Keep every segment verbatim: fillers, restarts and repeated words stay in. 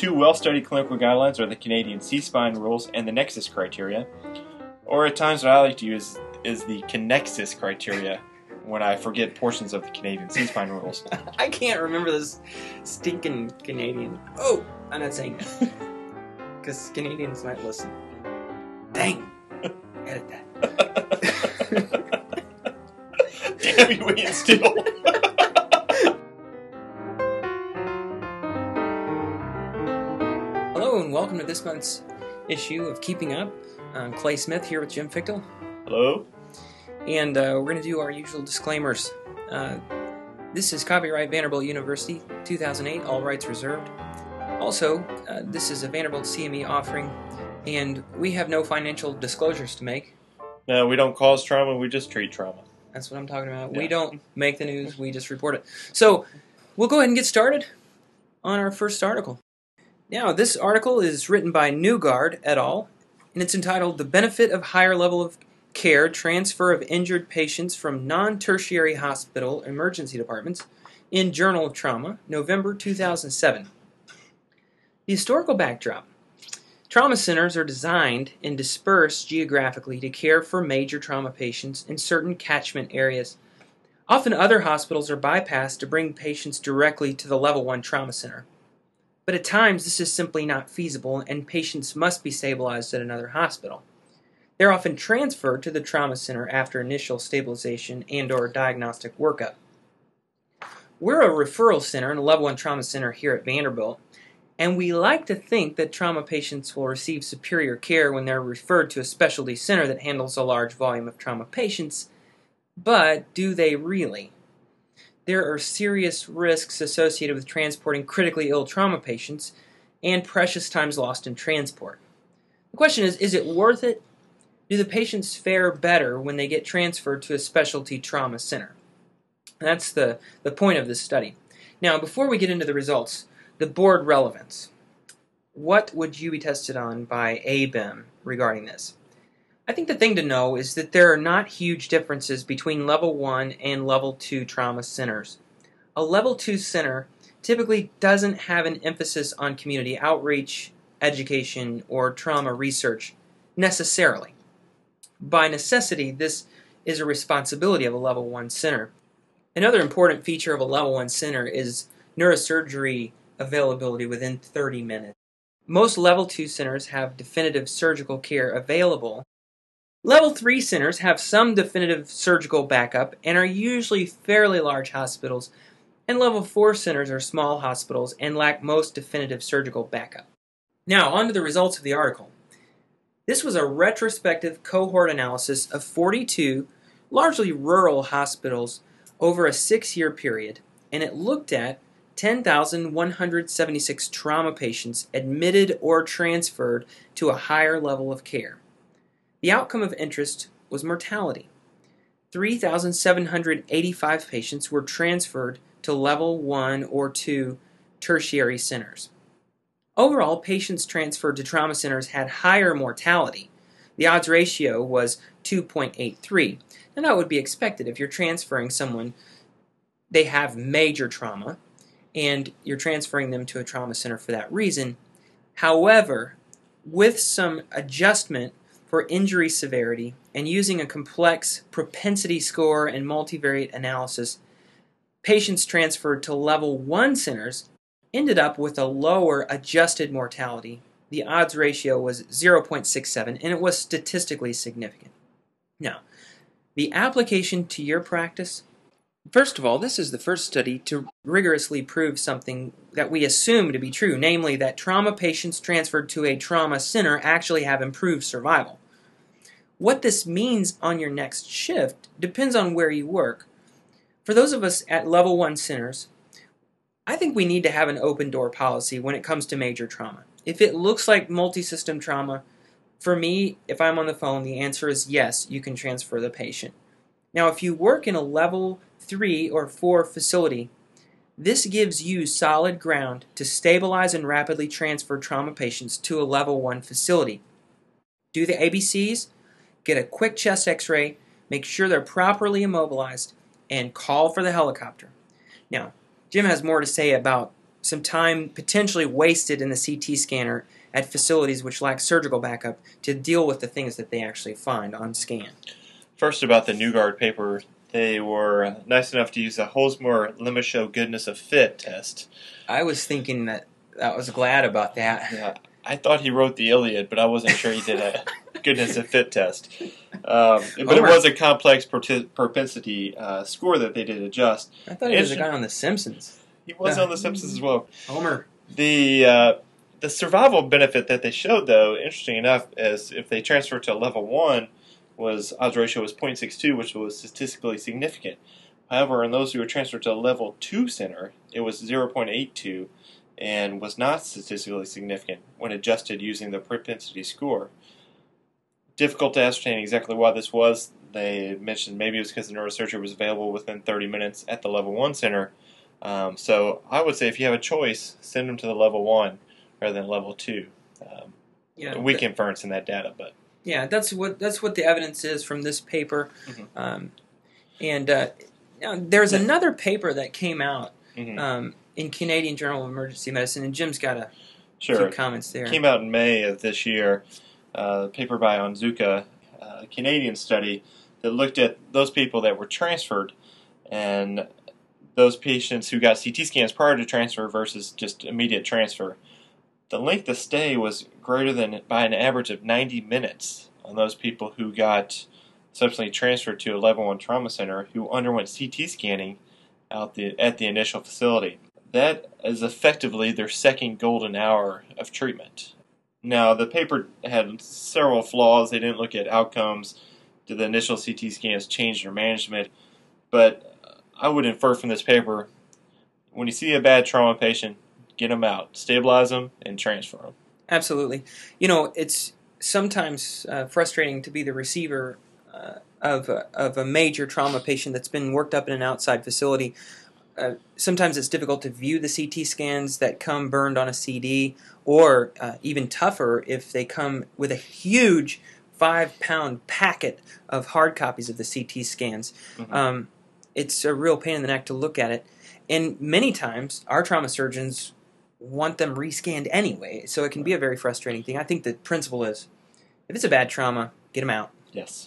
two well-studied clinical guidelines are the Canadian C-spine rules and the Nexus criteria, or at times what I like to use is the Connexus criteria when I forget portions of the Canadian C-spine rules. I can't remember this stinking Canadian. Oh, I'm not saying that. Because Canadians might listen. Dang. Edit that. Damn you, Ian Steele. Hello and welcome to this month's issue of Keeping Up. I'm Clay Smith here with Jim Fichtel. Hello. And uh, we're going to do our usual disclaimers. Uh, this is copyright Vanderbilt University, two thousand eight, all rights reserved. Also, uh, this is a Vanderbilt C M E offering, and we have no financial disclosures to make. No, we don't cause trauma, we just treat trauma. That's what I'm talking about. Yeah. We don't make the news, we just report it. So, we'll go ahead and get started on our first article. Now, this article is written by Newgard et al., and it's entitled, The Benefit of Higher Level of Care, Transfer of Injured Patients from Non-Tertiary Hospital Emergency Departments in Journal of Trauma, November two thousand seven. The historical backdrop. Trauma centers are designed and dispersed geographically to care for major trauma patients in certain catchment areas. Often other hospitals are bypassed to bring patients directly to the Level one Trauma Center. But at times this is simply not feasible and patients must be stabilized at another hospital. They're often transferred to the trauma center after initial stabilization and or diagnostic workup. We're a referral center and a Level one Trauma Center here at Vanderbilt, and we like to think that trauma patients will receive superior care when they're referred to a specialty center that handles a large volume of trauma patients, but do they really? There are serious risks associated with transporting critically ill trauma patients and precious times lost in transport. The question is, is it worth it? Do the patients fare better when they get transferred to a specialty trauma center? That's the, the point of this study. Now, before we get into the results, the board relevance. What would you be tested on by A B I M regarding this? I think the thing to know is that there are not huge differences between Level one and Level two trauma centers. A Level two center typically doesn't have an emphasis on community outreach, education, or trauma research necessarily. By necessity, this is a responsibility of a Level one center. Another important feature of a Level one center is neurosurgery availability within thirty minutes. Most Level two centers have definitive surgical care available. Level three centers have some definitive surgical backup and are usually fairly large hospitals, and Level four centers are small hospitals and lack most definitive surgical backup. Now, on to the results of the article. This was a retrospective cohort analysis of forty-two largely rural hospitals over a six-year period, and it looked at ten thousand one hundred seventy-six trauma patients admitted or transferred to a higher level of care. The outcome of interest was mortality. three thousand seven hundred eighty-five patients were transferred to Level one or two tertiary centers. Overall, patients transferred to trauma centers had higher mortality. The odds ratio was two point eight three, and that would be expected if you're transferring someone, they have major trauma, and you're transferring them to a trauma center for that reason. However, with some adjustment for injury severity and using a complex propensity score and multivariate analysis, patients transferred to Level one centers ended up with a lower adjusted mortality. The odds ratio was zero point six seven, and it was statistically significant. Now, the application to your practice. First of all, this is the first study to rigorously prove something that we assume to be true, namely that trauma patients transferred to a trauma center actually have improved survival. What this means on your next shift depends on where you work. For those of us at Level one centers, I think we need to have an open door policy when it comes to major trauma. If it looks like multi-system trauma, for me, if I'm on the phone, the answer is yes, you can transfer the patient. Now, if you work in a Level three or four facility, this gives you solid ground to stabilize and rapidly transfer trauma patients to a Level one facility. Do the A B Cs, get a quick chest x-ray, make sure they're properly immobilized, and call for the helicopter. Now, Jim has more to say about some time potentially wasted in the C T scanner at facilities which lack surgical backup to deal with the things that they actually find on scan. First, about the Newgard paper, they were nice enough to use a Holzmore Limashow Goodness of Fit test. I was thinking that I was glad about that. Yeah, I thought he wrote the Iliad, but I wasn't sure he did a Goodness of Fit test. Um, but it was a complex propensity uh, score that they did adjust. I thought he was a guy on The Simpsons. He was Uh, on The Simpsons as well. Homer. The uh, the survival benefit that they showed, though, interesting enough, is if they transferred to level one, was odds ratio was zero point six two, which was statistically significant. However, in those who were transferred to a level two center, it was zero point eight two and was not statistically significant when adjusted using the propensity score. Difficult to ascertain exactly why this was. They mentioned maybe it was because the neurosurgery was available within thirty minutes at the level one center. Um, so I would say if you have a choice, send them to the level one rather than level two. Um, Yeah, weak that- inference in that data, but Yeah, that's what that's what the evidence is from this paper. Mhm. Um, and uh, now there's another paper that came out mhm. um, in Canadian Journal of Emergency Medicine, and Jim's got a sure. few comments there. Came out in May of this year. Uh, a paper by Onzuka, a Canadian study that looked at those people that were transferred and those patients who got C T scans prior to transfer versus just immediate transfer. The length of stay was greater than by an average of ninety minutes on those people who got subsequently transferred to a level one trauma center who underwent C T scanning out the, at the initial facility. That is effectively their second golden hour of treatment. Now, the paper had several flaws. They didn't look at outcomes. Did the initial C T scans change their management? But I would infer from this paper, when you see a bad trauma patient, get them out, stabilize them, and transfer them. Absolutely. You know, it's sometimes uh, frustrating to be the receiver uh, of, a, of a major trauma patient that's been worked up in an outside facility. Uh, sometimes it's difficult to view the C T scans that come burned on a C D, or uh, even tougher if they come with a huge five-pound packet of hard copies of the C T scans. Mm-hmm. Um, it's a real pain in the neck to look at it. And many times, our trauma surgeons want them rescanned anyway, so it can be a very frustrating thing. I think the principle is, if it's a bad trauma, get them out. Yes.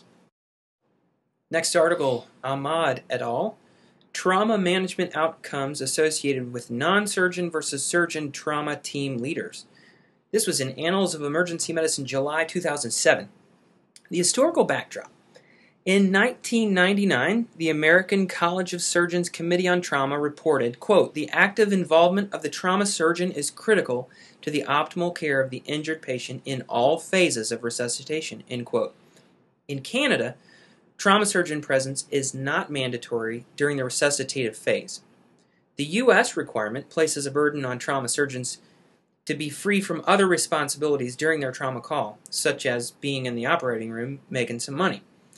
Next article, Ahmad et al. Trauma management outcomes associated with non-surgeon versus surgeon trauma team leaders. This was in Annals of Emergency Medicine, July two thousand seven. The historical backdrop. In nineteen ninety-nine, the American College of Surgeons Committee on Trauma reported, quote, "The active involvement of the trauma surgeon is critical to the optimal care of the injured patient in all phases of resuscitation," end quote. In Canada, trauma surgeon presence is not mandatory during the resuscitative phase. The U S requirement places a burden on trauma surgeons to be free from other responsibilities during their trauma call, such as being in the operating room making some money.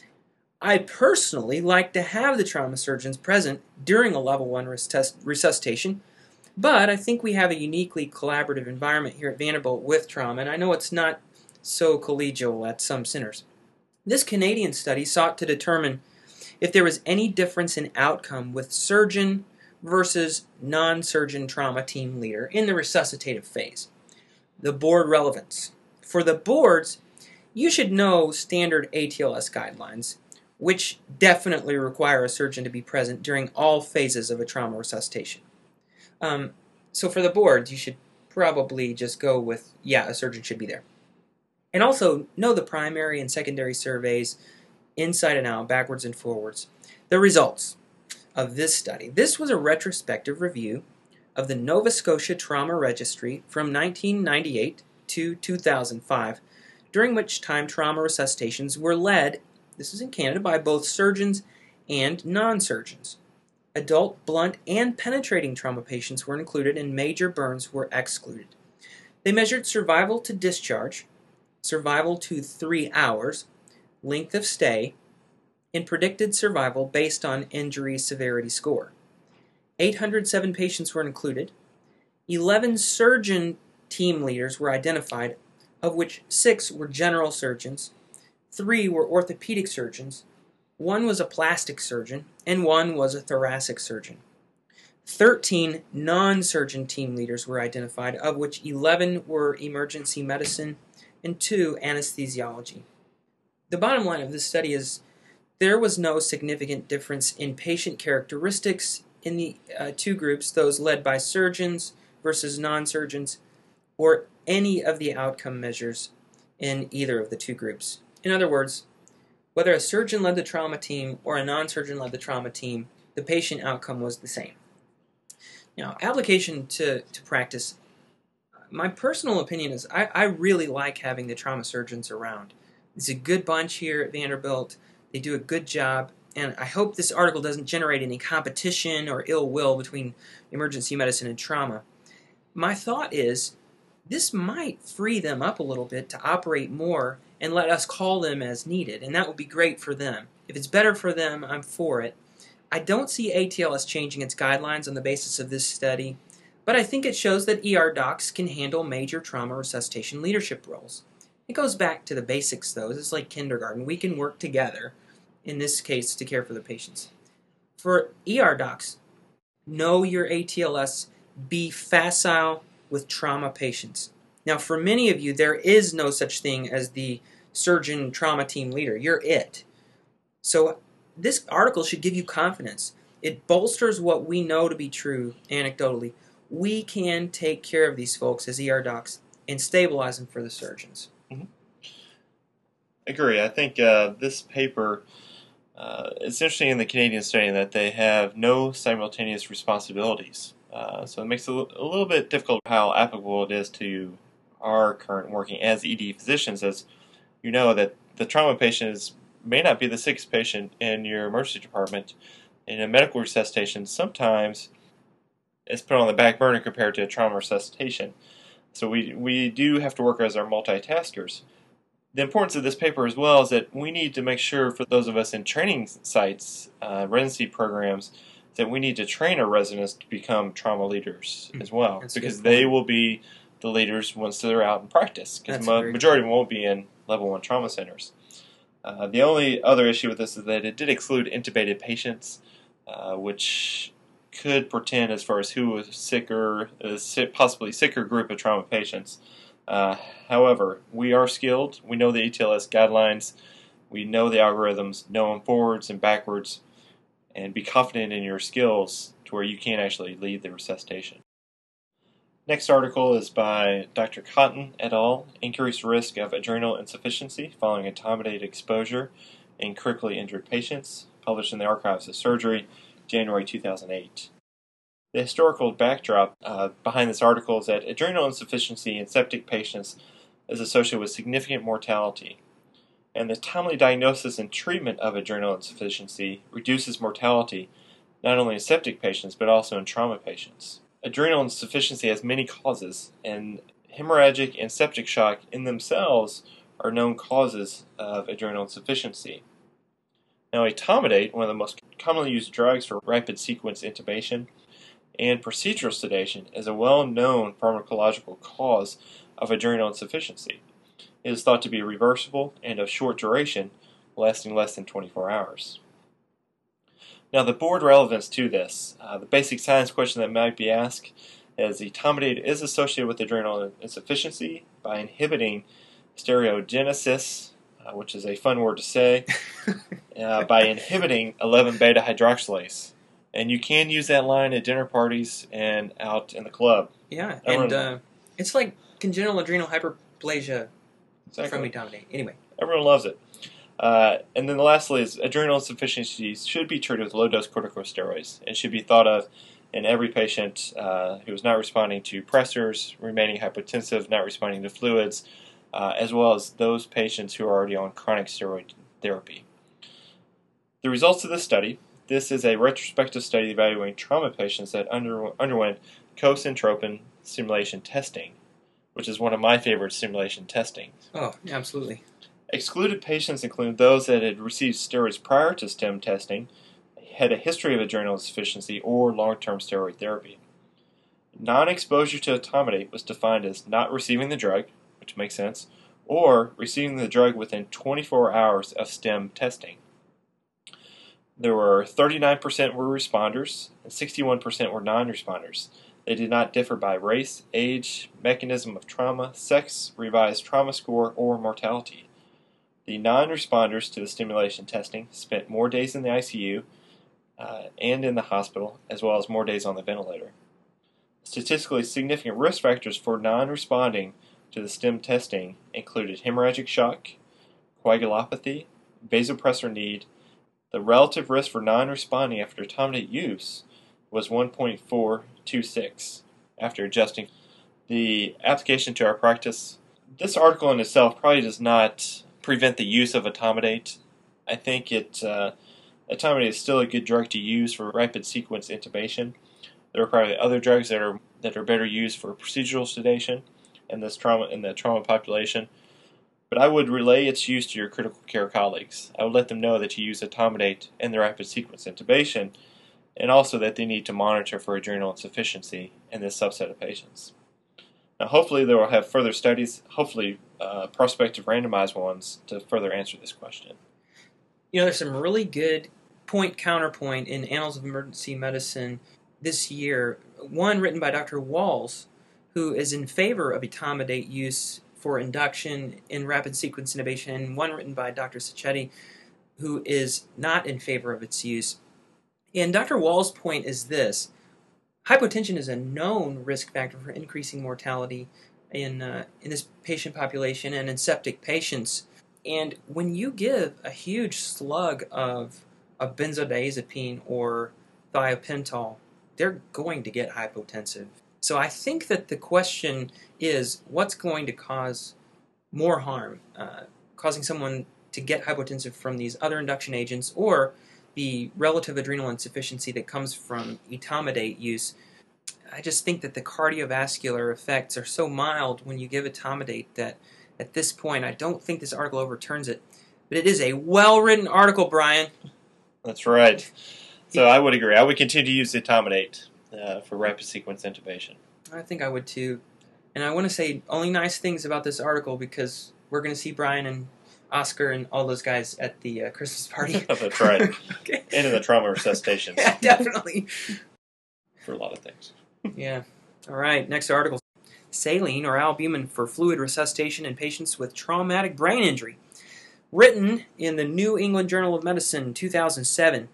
I personally like to have the trauma surgeons present during a level one resus- resuscitation, but I think we have a uniquely collaborative environment here at Vanderbilt with trauma, and I know it's not so collegial at some centers. This Canadian study sought to determine if there was any difference in outcome with surgeon versus non-surgeon trauma team leader in the resuscitative phase. The board relevance. For the boards, you should know standard A T L S guidelines, which definitely require a surgeon to be present during all phases of a trauma resuscitation. Um, so for the boards, you should probably just go with, yeah, a surgeon should be there. And also, know the primary and secondary surveys inside and out, backwards and forwards. The results of this study. This was a retrospective review of the Nova Scotia Trauma Registry from nineteen ninety-eight to two thousand five, during which time trauma resuscitations were led, this is in Canada, by both surgeons and non-surgeons. Adult, blunt, and penetrating trauma patients were included, and major burns were excluded. They measured survival to discharge, survival to three hours, length of stay, and predicted survival based on injury severity score. eight hundred seven patients were included. eleven surgeon team leaders were identified, of which six were general surgeons, three were orthopedic surgeons, one was a plastic surgeon, and one was a thoracic surgeon. thirteen non-surgeon team leaders were identified, of which eleven were emergency medicine and two anesthesiology. The bottom line of this study is there was no significant difference in patient characteristics in the uh, two groups, those led by surgeons versus non-surgeons, or any of the outcome measures in either of the two groups. In other words, whether a surgeon led the trauma team or a non-surgeon led the trauma team, the patient outcome was the same. Now, application to, to practice, my personal opinion is I, I really like having the trauma surgeons around. It's a good bunch here at Vanderbilt. They do a good job, and I hope this article doesn't generate any competition or ill will between emergency medicine and trauma. My thought is this might free them up a little bit to operate more and let us call them as needed, and that would be great for them. If it's better for them, I'm for it. I don't see A T L S changing its guidelines on the basis of this study, but I think it shows that E R docs can handle major trauma resuscitation leadership roles. It goes back to the basics, though. It's like kindergarten. We can work together, in this case, to care for the patients. For E R docs, know your A T L S, be facile with trauma patients. Now, for many of you, there is no such thing as the surgeon trauma team leader. You're it. So this article should give you confidence. It bolsters what we know to be true anecdotally. We can take care of these folks as E R docs and stabilize them for the surgeons. Mm-hmm. Agree. I think uh, this paper, uh, it's interesting in the Canadian study that they have no simultaneous responsibilities. Uh, so it makes it a, l- a little bit difficult how applicable it is to our current working as E D physicians, as you know that the trauma patient is may not be the sickest patient in your emergency department. In a medical resuscitation, sometimes it's put on the back burner compared to a trauma resuscitation. So we, we do have to work as our multitaskers. The importance of this paper as well is that we need to make sure for those of us in training sites, uh, residency programs, that we need to train our residents to become trauma leaders as well. That's because they will be the leaders once they're out in practice. Because the ma- majority of them won't be in level one trauma centers. Uh, the only other issue with this is that it did exclude intubated patients, uh, which could portend as far as who was sicker, a sick, possibly sicker group of trauma patients. Uh, however, we are skilled. We know the A T L S guidelines. We know the algorithms, know them forwards and backwards, and be confident in your skills to where you can actually lead the resuscitation. Next article is by Doctor Cotton et al., Increased Risk of Adrenal Insufficiency Following Etomidate Exposure in Critically Injured Patients, published in the Archives of Surgery, January two thousand eight. The historical backdrop uh, behind this article is that adrenal insufficiency in septic patients is associated with significant mortality, and the timely diagnosis and treatment of adrenal insufficiency reduces mortality not only in septic patients but also in trauma patients. Adrenal insufficiency has many causes, and hemorrhagic and septic shock in themselves are known causes of adrenal insufficiency. Now, etomidate, one of the most commonly used drugs for rapid sequence intubation and procedural sedation, is a well-known pharmacological cause of adrenal insufficiency. It is thought to be reversible and of short duration, lasting less than twenty-four hours. Now, the board relevance to this, uh, the basic science question that might be asked is etomidate is associated with adrenal insufficiency by inhibiting steroidogenesis, uh, which is a fun word to say, uh, by inhibiting eleven beta hydroxylase. And you can use that line at dinner parties and out in the club. Yeah, Everyone, and uh, it's like congenital adrenal hyperplasia exactly. from etomidate. Anyway. Everyone loves it. Uh, and then lastly is adrenal insufficiency should be treated with low-dose corticosteroids and should be thought of in every patient uh, who is not responding to pressors, remaining hypotensive, not responding to fluids, uh, as well as those patients who are already on chronic steroid therapy. The results of this study, this is a retrospective study evaluating trauma patients that under, underwent co-centropin stimulation testing, which is one of my favorite stimulation testing. Oh, absolutely. Excluded patients include those that had received steroids prior to stim testing, had a history of adrenal insufficiency, or long-term steroid therapy. Non-exposure to etomidate was defined as not receiving the drug, which makes sense, or receiving the drug within twenty-four hours of stim testing. There were thirty-nine percent were responders and sixty-one percent were non-responders. They did not differ by race, age, mechanism of trauma, sex, revised trauma score, or mortality. The non-responders to the stimulation testing spent more days in the I C U uh, and in the hospital, as well as more days on the ventilator. Statistically significant risk factors for non-responding to the stim testing included hemorrhagic shock, coagulopathy, vasopressor need. The relative risk for non-responding after etomidate use was one point four two six after adjusting the application to our practice. This article in itself probably does not prevent the use of etomidate. I think it uh, etomidate is still a good drug to use for rapid sequence intubation. There are probably other drugs that are that are better used for procedural sedation in this trauma in the trauma population. But I would relay its use to your critical care colleagues. I would let them know that you use etomidate in the rapid sequence intubation, and also that they need to monitor for adrenal insufficiency in this subset of patients. Now, hopefully, they will have further studies, hopefully uh, prospective randomized ones, to further answer this question. You know, there's some really good point-counterpoint in Annals of Emergency Medicine this year. One written by Doctor Walls, who is in favor of etomidate use for induction in rapid sequence intubation, and one written by Doctor Sacchetti, who is not in favor of its use. And Doctor Wall's point is this: hypotension is a known risk factor for increasing mortality in uh, in this patient population and in septic patients. And when you give a huge slug of a benzodiazepine or thiopental, they're going to get hypotensive. So I think that the question is, what's going to cause more harm, uh, causing someone to get hypotensive from these other induction agents, or the relative adrenal insufficiency that comes from etomidate use? I just think that the cardiovascular effects are so mild when you give etomidate that at this point I don't think this article overturns it. But it is a well-written article, Brian. That's right. So I would agree. I would continue to use etomidate uh, for rapid sequence intubation. I think I would too. And I want to say only nice things about this article because we're going to see Brian and Oscar and all those guys at the uh, Christmas party. That's right. Okay. And in the trauma resuscitation. Yeah, definitely. For a lot of things. Yeah. All right, next article. Saline or albumin for fluid resuscitation in patients with traumatic brain injury. Written in the New England Journal of Medicine, two thousand seven.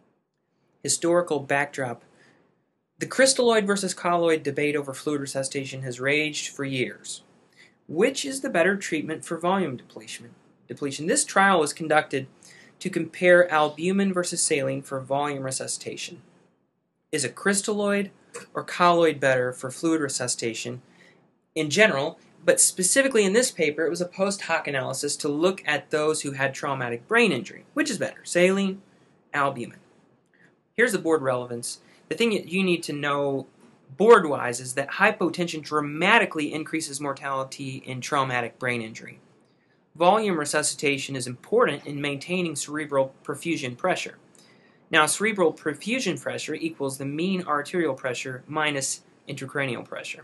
Historical backdrop. The crystalloid versus colloid debate over fluid resuscitation has raged for years. Which is the better treatment for volume depletion? Depletion. This trial was conducted to compare albumin versus saline for volume resuscitation. Is a crystalloid or colloid better for fluid resuscitation in general, but specifically in this paper, it was a post hoc analysis to look at those who had traumatic brain injury. Which is better, saline, albumin? Here's the board relevance. The thing that you need to know board-wise is that hypotension dramatically increases mortality in traumatic brain injury. Volume resuscitation is important in maintaining cerebral perfusion pressure. Now, cerebral perfusion pressure equals the mean arterial pressure minus intracranial pressure.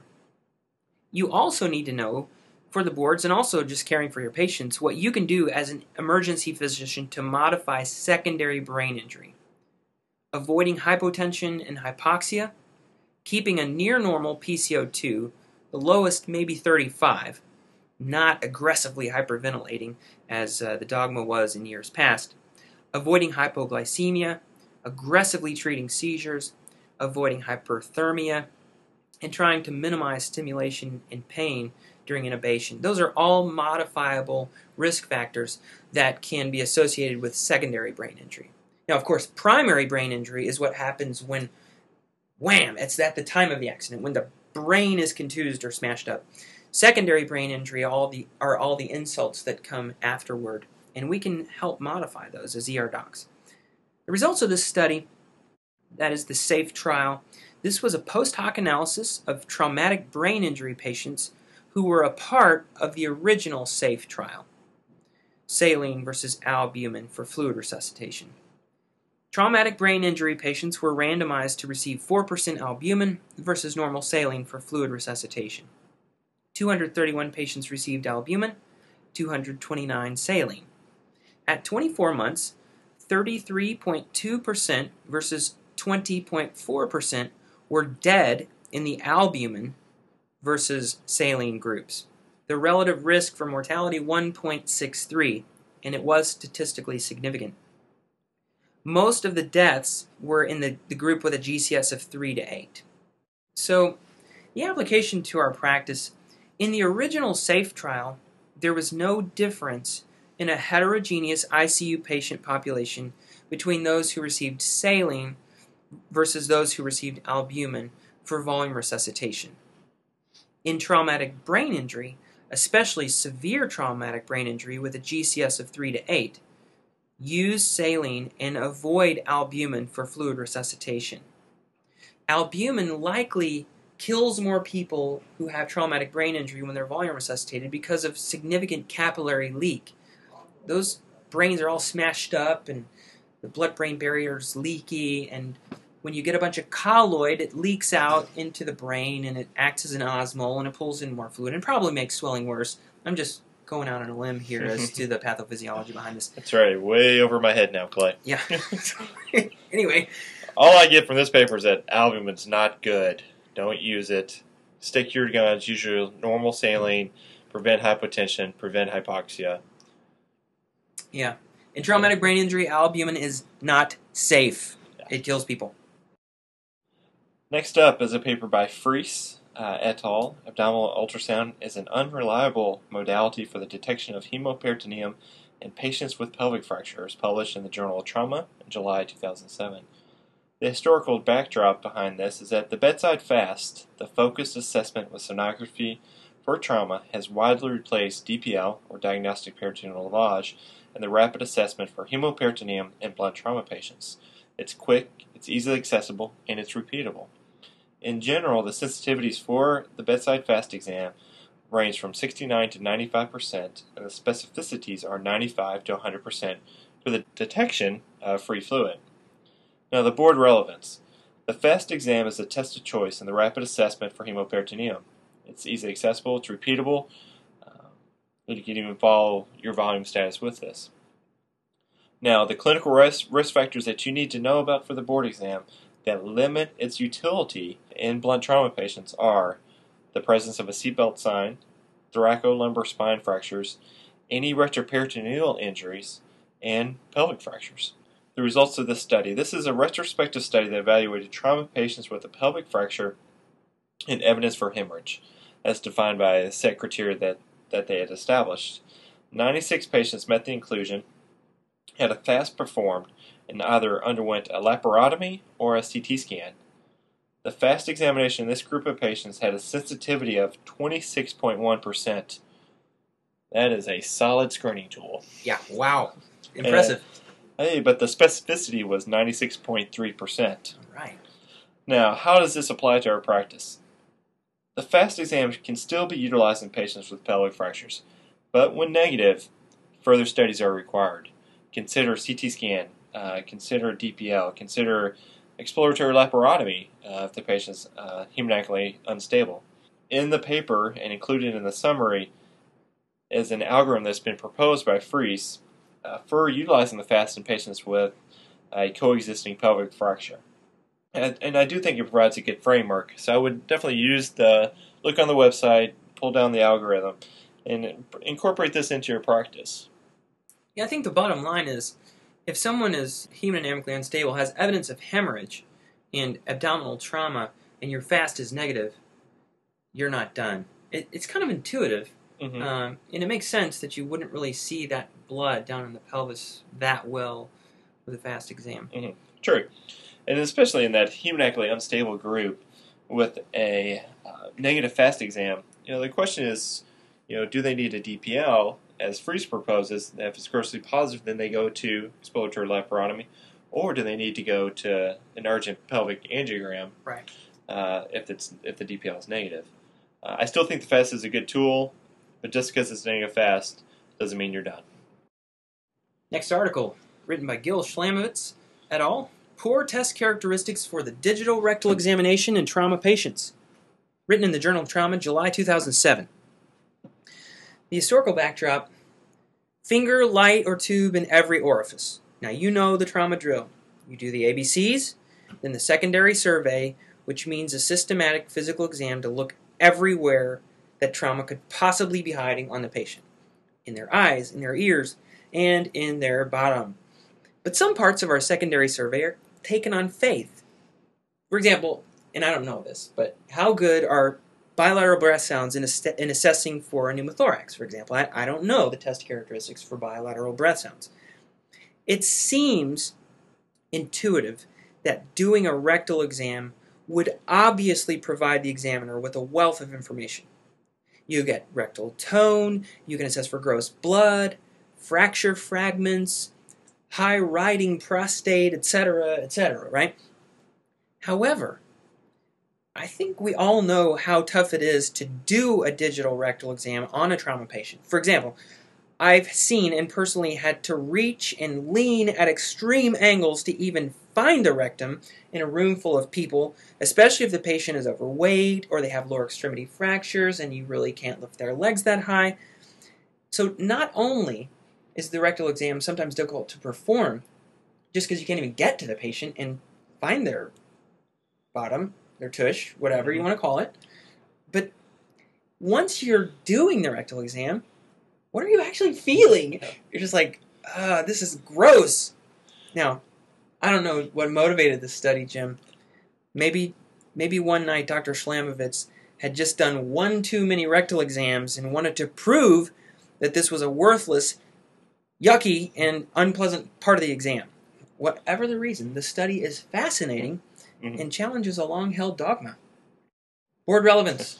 You also need to know, for the boards and also just caring for your patients, what you can do as an emergency physician to modify secondary brain injury. Avoiding hypotension and hypoxia, keeping a near normal P C O two, the lowest maybe thirty-five, not aggressively hyperventilating as uh, the dogma was in years past, avoiding hypoglycemia, aggressively treating seizures, avoiding hyperthermia, and trying to minimize stimulation and pain during intubation. Those are all modifiable risk factors that can be associated with secondary brain injury. Now, of course, primary brain injury is what happens when, wham, it's at the time of the accident, when the brain is contused or smashed up. Secondary brain injury all the, are all the insults that come afterward, and we can help modify those as E R docs. The results of this study, that is the SAFE trial, this was a post hoc analysis of traumatic brain injury patients who were a part of the original SAFE trial. Saline versus albumin for fluid resuscitation. Traumatic brain injury patients were randomized to receive four percent albumin versus normal saline for fluid resuscitation. two hundred thirty-one patients received albumin, two hundred twenty-nine saline. At twenty-four months, thirty-three point two percent versus twenty point four percent were dead in the albumin versus saline groups. The relative risk for mortality, one point six three, and it was statistically significant. Most of the deaths were in the, the group with a G C S of three to eight. So, the application to our practice, in the original SAFE trial, there was no difference in a heterogeneous I C U patient population between those who received saline versus those who received albumin for volume resuscitation. In traumatic brain injury, especially severe traumatic brain injury with a G C S of three to eight, use saline and avoid albumin for fluid resuscitation. Albumin likely kills more people who have traumatic brain injury when they're volume resuscitated because of significant capillary leak. Those brains are all smashed up and the blood-brain barrier is leaky, and when you get a bunch of colloid, it leaks out into the brain and it acts as an osmol and it pulls in more fluid and probably makes swelling worse. I'm just going out on a limb here as to the pathophysiology behind this. That's right. Way over my head now, Clay. Yeah. Anyway. All I get from this paper is that albumin's not good. Don't use it. Stick to your guns. Use your normal saline. Prevent hypotension. Prevent hypoxia. Yeah. In traumatic brain injury, albumin is not safe. Yeah. It kills people. Next up is a paper by Fries uh, et al. Abdominal ultrasound is an unreliable modality for the detection of hemoperitoneum in patients with pelvic fractures, published in the Journal of Trauma in July two thousand seven. The historical backdrop behind this is that the bedside fast, the focused assessment with sonography for trauma, has widely replaced D P L, or diagnostic peritoneal lavage, and the rapid assessment for hemoperitoneum in blunt trauma patients. It's quick, it's easily accessible, and it's repeatable. In general, the sensitivities for the bedside fast exam range from sixty-nine to ninety-five percent, and the specificities are ninety-five to one hundred percent for the detection of free fluid. Now, the board relevance. The FAST exam is a test of choice in the rapid assessment for hemoperitoneum. It's easily accessible, it's repeatable. Um, you can even follow your volume status with this. Now, the clinical risk, risk factors that you need to know about for the board exam that limit its utility in blunt trauma patients are the presence of a seatbelt sign, thoracolumbar spine fractures, any retroperitoneal injuries, and pelvic fractures. The results of this study. This is a retrospective study that evaluated trauma patients with a pelvic fracture and evidence for hemorrhage, as defined by a set criteria that, that they had established. ninety-six patients met the inclusion, had a FAST performed, and either underwent a laparotomy or a C T scan. The FAST examination in this group of patients had a sensitivity of twenty-six point one percent. That is a solid screening tool. Yeah, wow. Impressive. And, hey, but the specificity was ninety-six point three percent. All right. Now, how does this apply to our practice? The FAST exam can still be utilized in patients with pelvic fractures, but when negative, further studies are required. Consider C T scan, uh, consider D P L, consider exploratory laparotomy uh, if the patient's uh, hemodynamically unstable. In the paper and included in the summary is an algorithm that's been proposed by Fries uh, for utilizing the FAST in patients with a coexisting pelvic fracture. And, and I do think it provides a good framework, so I would definitely use the, look on the website, pull down the algorithm, and incorporate this into your practice. Yeah, I think the bottom line is, if someone is hemodynamically unstable, has evidence of hemorrhage and abdominal trauma, and your FAST is negative, you're not done. It, it's kind of intuitive, mm-hmm. um, and it makes sense that you wouldn't really see that blood down in the pelvis that well with a FAST exam. Mm-hmm. True. And especially in that hemodynamically unstable group with a uh, negative FAST exam, you know, the question is, you know, do they need a D P L, as Fries proposes? If it's grossly positive, then they go to exploratory laparotomy, or do they need to go to an urgent pelvic angiogram? Right. Uh, if it's if the D P L is negative. Uh, I still think the FAST is a good tool, but just because it's negative FAST doesn't mean you're done. Next article, written by Gil Schlamovitz et al. Poor test characteristics for the digital rectal examination in trauma patients. Written in the Journal of Trauma, July two thousand seven. The historical backdrop: finger, light, or tube in every orifice. Now you know the trauma drill. You do the A B Cs, then the secondary survey, which means a systematic physical exam to look everywhere that trauma could possibly be hiding on the patient. In their eyes, in their ears, and in their bottom. But some parts of our secondary survey are taken on faith. For example, and I don't know this, but how good are bilateral breath sounds in, ass- in assessing for a pneumothorax, for example? I, I don't know the test characteristics for bilateral breath sounds. It seems intuitive that doing a rectal exam would obviously provide the examiner with a wealth of information. You get rectal tone, you can assess for gross blood, fracture fragments, high riding prostate, et cetera, et cetera, right? However, I think we all know how tough it is to do a digital rectal exam on a trauma patient. For example, I've seen and personally had to reach and lean at extreme angles to even find the rectum in a room full of people, especially if the patient is overweight or they have lower extremity fractures and you really can't lift their legs that high. So not only is the rectal exam sometimes difficult to perform just because you can't even get to the patient and find their bottom, their tush, whatever you want to call it, but once you're doing the rectal exam, what are you actually feeling? You're just like, ah, this is gross. Now, I don't know what motivated this study, Jim. Maybe maybe one night Doctor Schlamovitz had just done one too many rectal exams and wanted to prove that this was a worthless, yucky, and unpleasant part of the exam. Whatever the reason, the study is fascinating mm-hmm. and challenges a long-held dogma. Board relevance.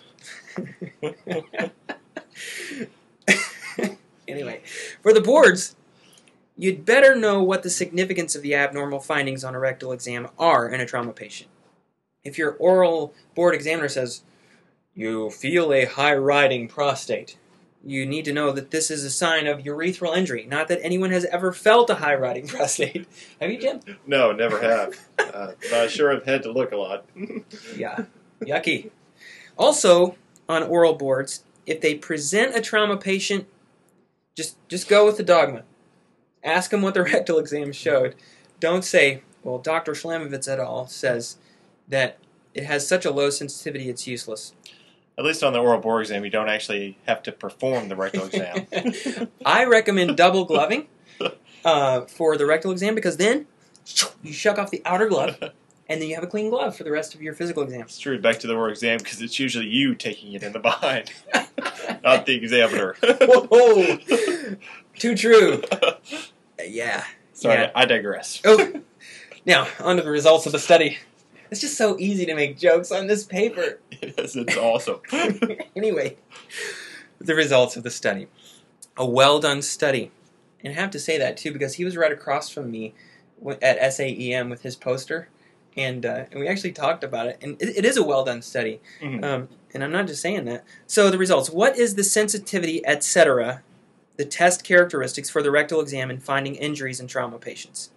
Anyway, for the boards, you'd better know what the significance of the abnormal findings on a rectal exam are in a trauma patient. If your oral board examiner says, you feel a high-riding prostate, you need to know that this is a sign of urethral injury, not that anyone has ever felt a high-riding prostate. Have you, Jim? No, never have. uh, but I sure have had to look a lot. Yeah, yucky. Also, on oral boards, if they present a trauma patient, just just go with the dogma. Ask them what the rectal exam showed. Don't say, well, Doctor Schlamovitz et al. Says that it has such a low sensitivity it's useless. At least on the oral board exam, you don't actually have to perform the rectal exam. I recommend double gloving uh, for the rectal exam because then you shuck off the outer glove and then you have a clean glove for the rest of your physical exam. It's true, back to the oral exam because it's usually you taking it in the behind, not the examiner. Whoa, too true. Yeah. Sorry, yeah. I digress. Oh, now, on to the results of the study. It's just so easy to make jokes on this paper. Yes, it's awesome. Anyway, the results of the study. A well-done study. And I have to say that, too, because he was right across from me at S A E M with his poster. And uh, and we actually talked about it. And it, it is a well-done study. Mm-hmm. Um, and I'm not just saying that. So the results. What is the sensitivity, et cetera, the test characteristics for the rectal exam in finding injuries in trauma patients?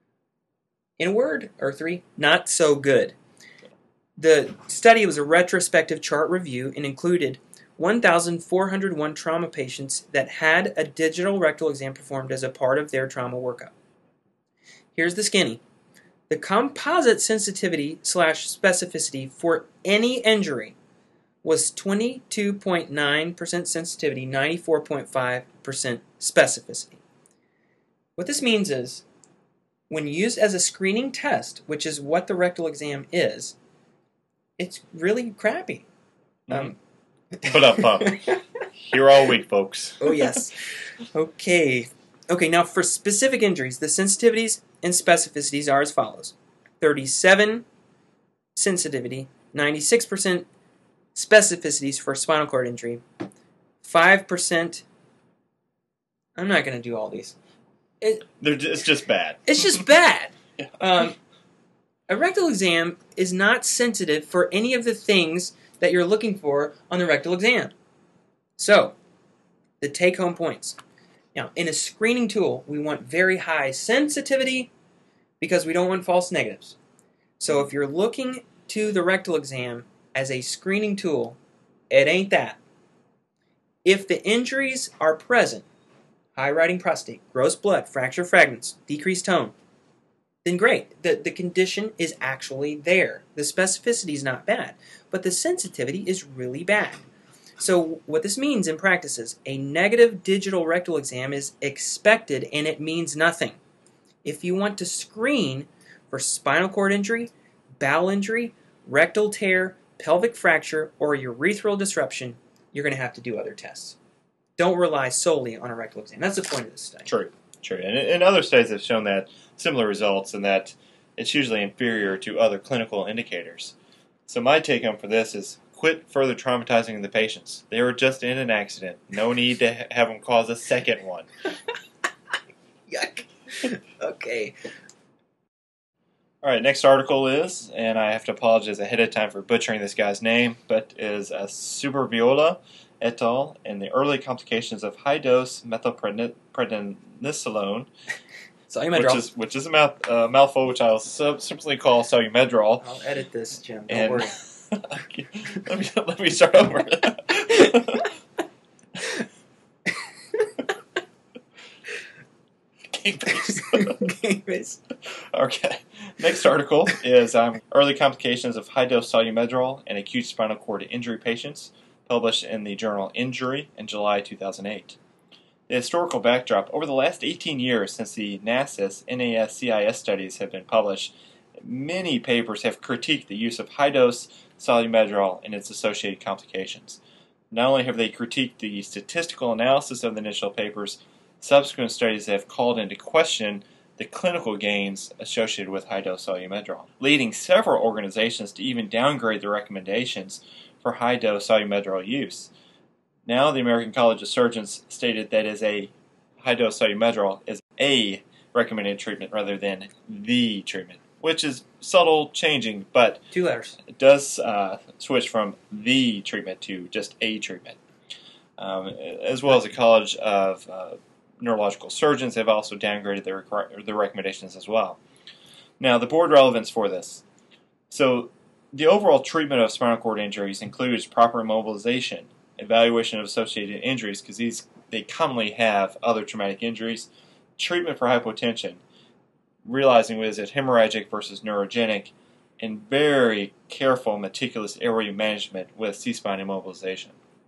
In a word, or three, not so good. The study was a retrospective chart review and included one thousand four hundred one trauma patients that had a digital rectal exam performed as a part of their trauma workup. Here's the skinny. The composite sensitivity slash specificity for any injury was twenty-two point nine percent sensitivity, ninety-four point five percent specificity. What this means is, when used as a screening test, which is what the rectal exam is, it's really crappy. Um, Put up, up. Here all week, folks. Oh, yes. Okay. Okay, now for specific injuries, the sensitivities and specificities are as follows. thirty-seven sensitivity, ninety-six percent specificities for spinal cord injury, five percent... I'm not going to do all these. It, just, it's just bad. It's just bad. Yeah. Um, a rectal exam is not sensitive for any of the things that you're looking for on the rectal exam. So, the take-home points. Now, in a screening tool, we want very high sensitivity because we don't want false negatives. So if you're looking to the rectal exam as a screening tool, it ain't that. If the injuries are present, high riding prostate, gross blood, fracture fragments, decreased tone, then great. The, the condition is actually there. The specificity is not bad, but the sensitivity is really bad. So what this means in practice is a negative digital rectal exam is expected and it means nothing. If you want to screen for spinal cord injury, bowel injury, rectal tear, pelvic fracture, or urethral disruption, you're going to have to do other tests. Don't rely solely on a rectal exam. That's the point of this study. True, true. And, and other studies have shown that similar results and that it's usually inferior to other clinical indicators. So my take-home for this is quit further traumatizing the patients. They were just in an accident. No need to ha- have them cause a second one. Yuck. Okay. All right, next article is, and I have to apologize ahead of time for butchering this guy's name, but is uh, Superviola et al. In the early complications of high-dose methylprednisolone, which is which is a mouth, uh, mouthful, which I'll sub- simply call Solumedrol. I'll edit this, Jim. Don't And worry. let me let me start over. Game face. Game face. Okay. Next article is um, early complications of high-dose Solumedrol in acute spinal cord injury patients, published in the journal Injury in July two thousand eight. The historical backdrop: over the last eighteen years since the NASCIS N A S C I S studies have been published, many papers have critiqued the use of high-dose Solumedrol and its associated complications. Not only have they critiqued the statistical analysis of the initial papers, subsequent studies have called into question the clinical gains associated with high-dose Solumedrol, leading several organizations to even downgrade their recommendations for high-dose Solumedrol use. Now, the American College of Surgeons stated that as a high-dose Solumedrol is a recommended treatment rather than the treatment, which is subtle changing, but Two letters. it does uh, switch from the treatment to just a treatment. Um, as well as the College of uh, Neurological Surgeons have also downgraded their, their recommendations as well. Now, the board relevance for this. So, the overall treatment of spinal cord injuries includes proper immobilization, evaluation of associated injuries, because these they commonly have other traumatic injuries, treatment for hypotension, realizing is it hemorrhagic versus neurogenic, and very careful, meticulous airway management with C-spine immobilization.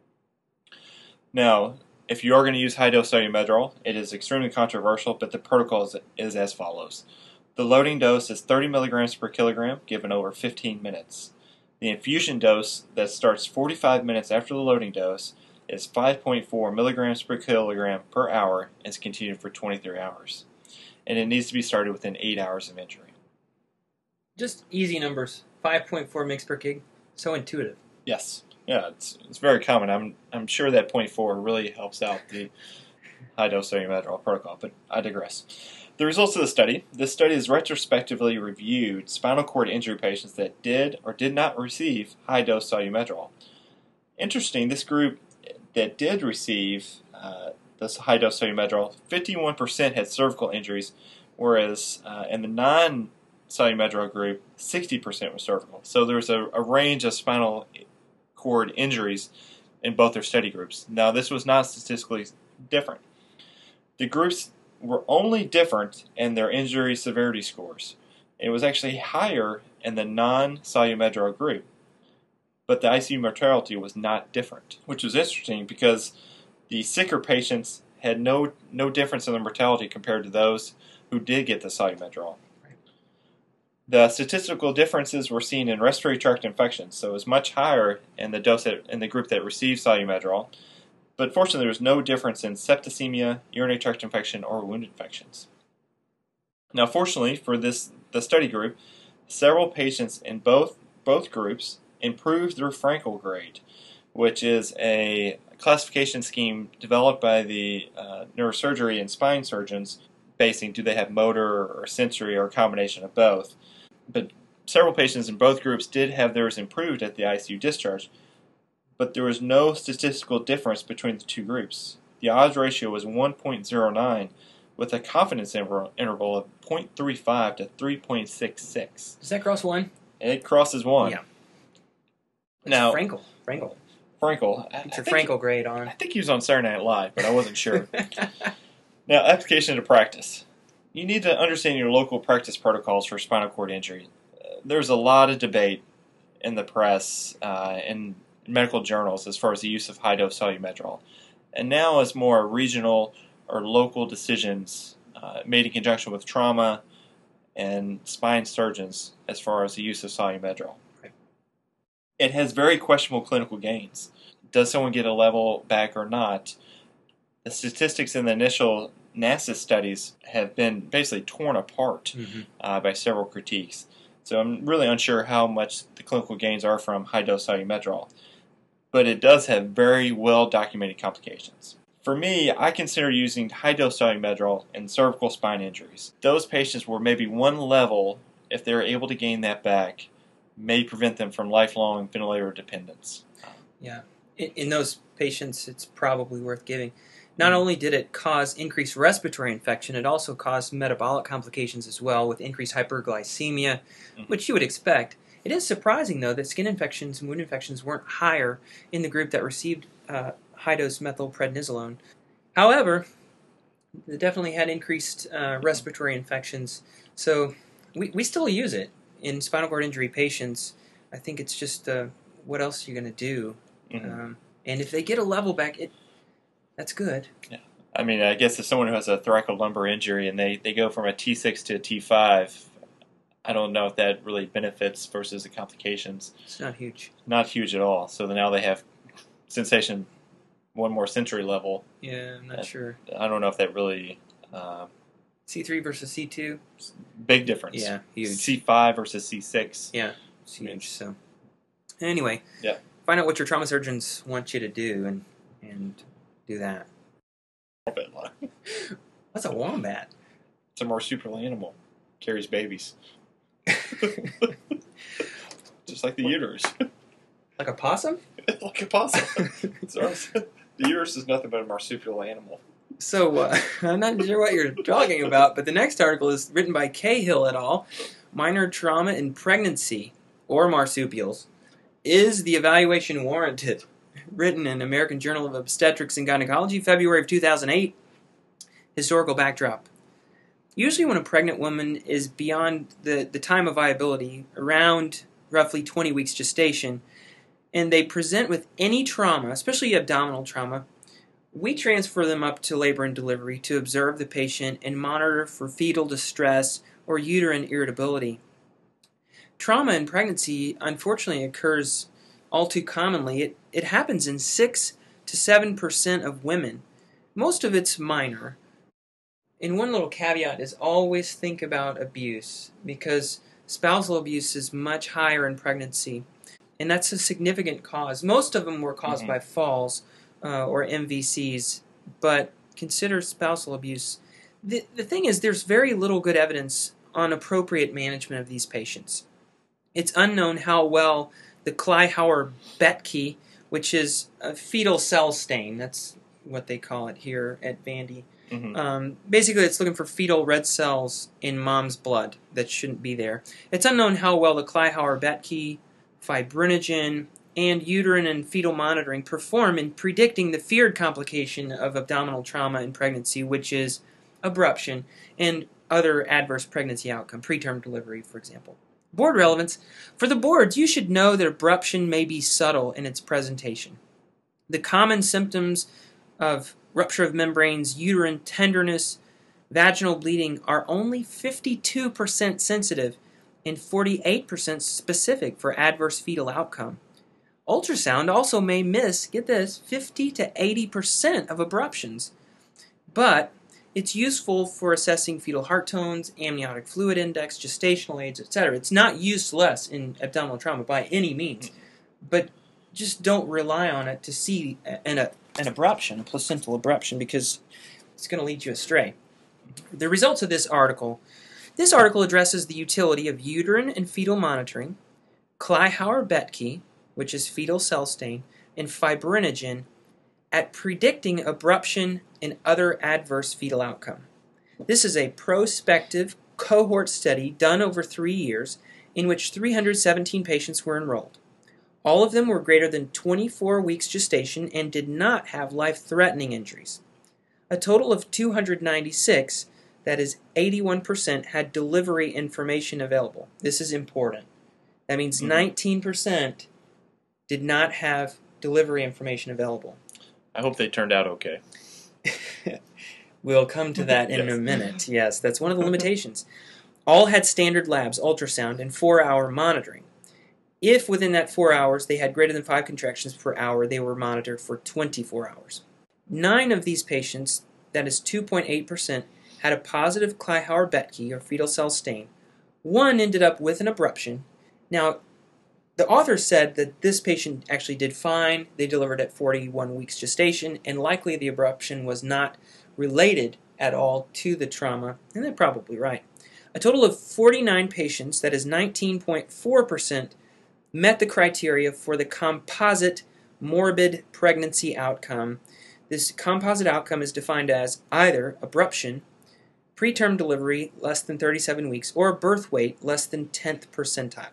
Now, if you are going to use high-dose Solumedrol, it is extremely controversial, but the protocol is, is as follows. The loading dose is thirty milligrams per kilogram, given over fifteen minutes. The infusion dose that starts forty-five minutes after the loading dose is five point four milligrams per kilogram per hour and is continued for twenty-three hours. And it needs to be started within eight hours of injury. Just easy numbers. five point four mg per kg. So intuitive. Yes. Yeah, it's it's very common. I'm I'm sure that point four really helps out the high-dose Solumedrol protocol, but I digress. The results of the study. This study has retrospectively reviewed spinal cord injury patients that did or did not receive high-dose Solumedrol. Interesting, this group that did receive uh, this high-dose Solumedrol, fifty-one percent had cervical injuries, whereas uh, in the non-Solumedrol group, sixty percent was cervical. So there's a, a range of spinal cord injuries in both their study groups. Now, this was not statistically different. The groups were only different in their injury severity scores. It was actually higher in the non-Solumedrol group, but the I C U mortality was not different, which was interesting because the sicker patients had no no difference in their mortality compared to those who did get the Solumedrol. The statistical differences were seen in respiratory tract infections, so it was much higher in the dose that, in the group that received Solumedrol. But fortunately, there was no difference in septicemia, urinary tract infection, or wound infections. Now, fortunately for this the study group, several patients in both both groups improved their Frankel grade, which is a classification scheme developed by the uh, neurosurgery and spine surgeons, basing do they have motor or sensory or a combination of both. But several patients in both groups did have theirs improved at the I C U discharge, but there was no statistical difference between the two groups. The odds ratio was one point zero nine, with a confidence interval of zero point three five to three point six six. Does that cross one? It crosses one. Yeah. Now, Frankel. Frankel. Frankel. It's your Frankel grade on. I think he was on Saturday Night Live, but I wasn't sure. Now, application to practice. You need to understand your local practice protocols for spinal cord injury. Uh, there's a lot of debate in the press uh, and medical journals as far as the use of high-dose solumedrol. And now it's more regional or local decisions uh, made in conjunction with trauma and spine surgeons as far as the use of solumedrol. It has very questionable clinical gains. Does someone get a level back or not? The statistics in the initial NASA studies have been basically torn apart mm-hmm. uh, by several critiques. So I'm really unsure how much the clinical gains are from high-dose solumedrol. But it does have very well-documented complications. For me, I consider using high-dose solumedrol in cervical spine injuries. Those patients where maybe one level, if they're able to gain that back, may prevent them from lifelong ventilator dependence. Yeah. In, in those patients, it's probably worth giving. Not only did it cause increased respiratory infection, it also caused metabolic complications as well, with increased hyperglycemia, mm-hmm. which you would expect. It is surprising, though, that skin infections and wound infections weren't higher in the group that received uh, high-dose methylprednisolone. However, they definitely had increased uh, respiratory infections, so we, we still use it in spinal cord injury patients. I think it's just, uh, what else are you going to do? Mm-hmm. Um, and if they get a level back, it that's good. Yeah. I mean, I guess if someone who has a thoracolumbar injury and they, they go from a T six to a T five, I don't know if that really benefits versus the complications. It's not huge. Not huge at all. So now they have sensation one more sensory level. Yeah, I'm not uh, sure. I don't know if that really... Uh, C three versus C two? Big difference. Yeah, huge. C five versus C six. Yeah, it's huge. So, anyway, yeah. Find out what your trauma surgeons want you to do and and do that. What's a wombat? It's a marsupial animal. Carries babies. Just like the uterus. Like a possum? Like a possum. The uterus is nothing but a marsupial animal. So, uh, I'm not sure what you're talking about, but the next article is written by Cahill et al. Minor trauma in pregnancy, or marsupials. Is the evaluation warranted? Written in American Journal of Obstetrics and Gynecology, February of two thousand eight. Historical backdrop. Usually when a pregnant woman is beyond the, the time of viability, around roughly twenty weeks gestation, and they present with any trauma, especially abdominal trauma, we transfer them up to labor and delivery to observe the patient and monitor for fetal distress or uterine irritability. Trauma in pregnancy, unfortunately, occurs all too commonly. It, it happens in six to seven percent of women. Most of it's minor. And one little caveat is always think about abuse, because spousal abuse is much higher in pregnancy. And that's a significant cause. Most of them were caused mm-hmm. by falls uh, or M V Cs, but consider spousal abuse. The, the thing is, there's very little good evidence on appropriate management of these patients. It's unknown how well the Kleihauer-Betke, which is a fetal cell stain, that's what they call it here at Vandy. Mm-hmm. Um, basically, it's looking for fetal red cells in mom's blood that shouldn't be there. It's unknown how well the Kleihauer-Betke, fibrinogen, and uterine and fetal monitoring perform in predicting the feared complication of abdominal trauma in pregnancy, which is abruption and other adverse pregnancy outcome, preterm delivery, for example. Board relevance. For the boards, you should know that abruption may be subtle in its presentation. The common symptoms of rupture of membranes, uterine tenderness, vaginal bleeding are only fifty-two percent sensitive and forty-eight percent specific for adverse fetal outcome. Ultrasound also may miss, get this, fifty to eighty percent of abruptions, but it's useful for assessing fetal heart tones, amniotic fluid index, gestational age, et cetera. It's not useless in abdominal trauma by any means, but just don't rely on it to see an, an abruption, a placental abruption, because it's going to lead you astray. The results of this article. This article addresses the utility of uterine and fetal monitoring, Kleihauer-Betke, which is fetal cell stain, and fibrinogen, at predicting abruption and other adverse fetal outcome. This is a prospective cohort study done over three years in which three hundred seventeen patients were enrolled. All of them were greater than twenty-four weeks gestation and did not have life-threatening injuries. A total of two hundred ninety-six, that is eighty-one percent, had delivery information available. This is important. That means Mhm. nineteen percent did not have delivery information available. I hope they turned out okay. We'll come to that in Yes. a minute. Yes, that's one of the limitations. All had standard labs, ultrasound, and four-hour monitoring. If within that four hours they had greater than five contractions per hour, they were monitored for twenty-four hours. Nine of these patients, that is two point eight percent, had a positive Kleihauer-Betke, or fetal cell stain. One ended up with an abruption. Now, the author said that this patient actually did fine. They delivered at forty-one weeks gestation, and likely the abruption was not related at all to the trauma, and they're probably right. A total of forty-nine patients, that is nineteen point four percent, met the criteria for the composite morbid pregnancy outcome. This composite outcome is defined as either abruption, preterm delivery less than thirty-seven weeks, or birth weight less than tenth percentile.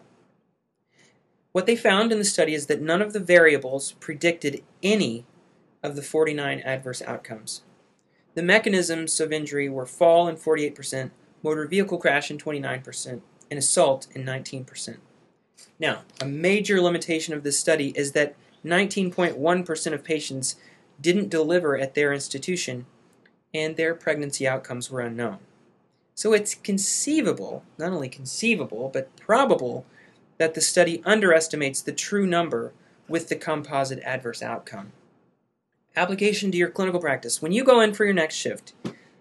What they found in the study is that none of the variables predicted any of the forty-nine adverse outcomes. The mechanisms of injury were fall in forty-eight percent, motor vehicle crash in twenty-nine percent, and assault in nineteen percent. Now, a major limitation of this study is that nineteen point one percent of patients didn't deliver at their institution, and their pregnancy outcomes were unknown. So it's conceivable, not only conceivable, but probable, that the study underestimates the true number with the composite adverse outcome. Application to your clinical practice. When you go in for your next shift,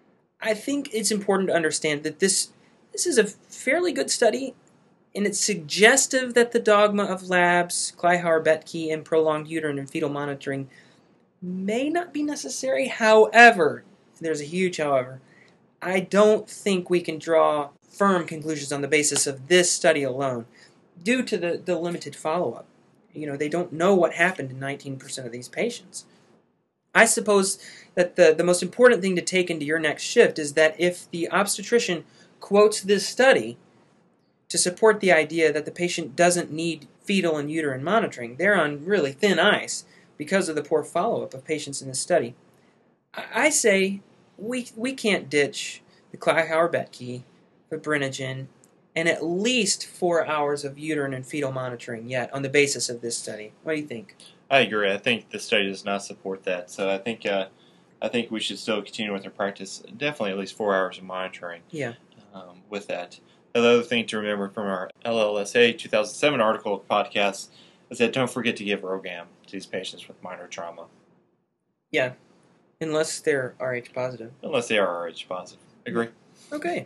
I think it's important to understand that this, this is a fairly good study, and it's suggestive that the dogma of labs, Kleihauer-Betke, and prolonged uterine and fetal monitoring may not be necessary. However, there's a huge however, I don't think we can draw firm conclusions on the basis of this study alone due to the, the limited follow-up. You know, they don't know what happened in nineteen percent of these patients. I suppose that the, the most important thing to take into your next shift is that if the obstetrician quotes this study to support the idea that the patient doesn't need fetal and uterine monitoring, they're on really thin ice because of the poor follow-up of patients in this study. I, I say we we can't ditch the Kleihauer-Betke, fibrinogen, and at least four hours of uterine and fetal monitoring yet on the basis of this study. What do you think? I agree. I think the study does not support that. So I think uh, I think we should still continue with our practice. Definitely at least four hours of monitoring. Yeah. Um, with that. The other thing to remember from our L L S A two thousand seven article podcast is that don't forget to give RhoGAM to these patients with minor trauma. Yeah. Unless they're R H positive. Unless they are R H positive. Agree? Okay.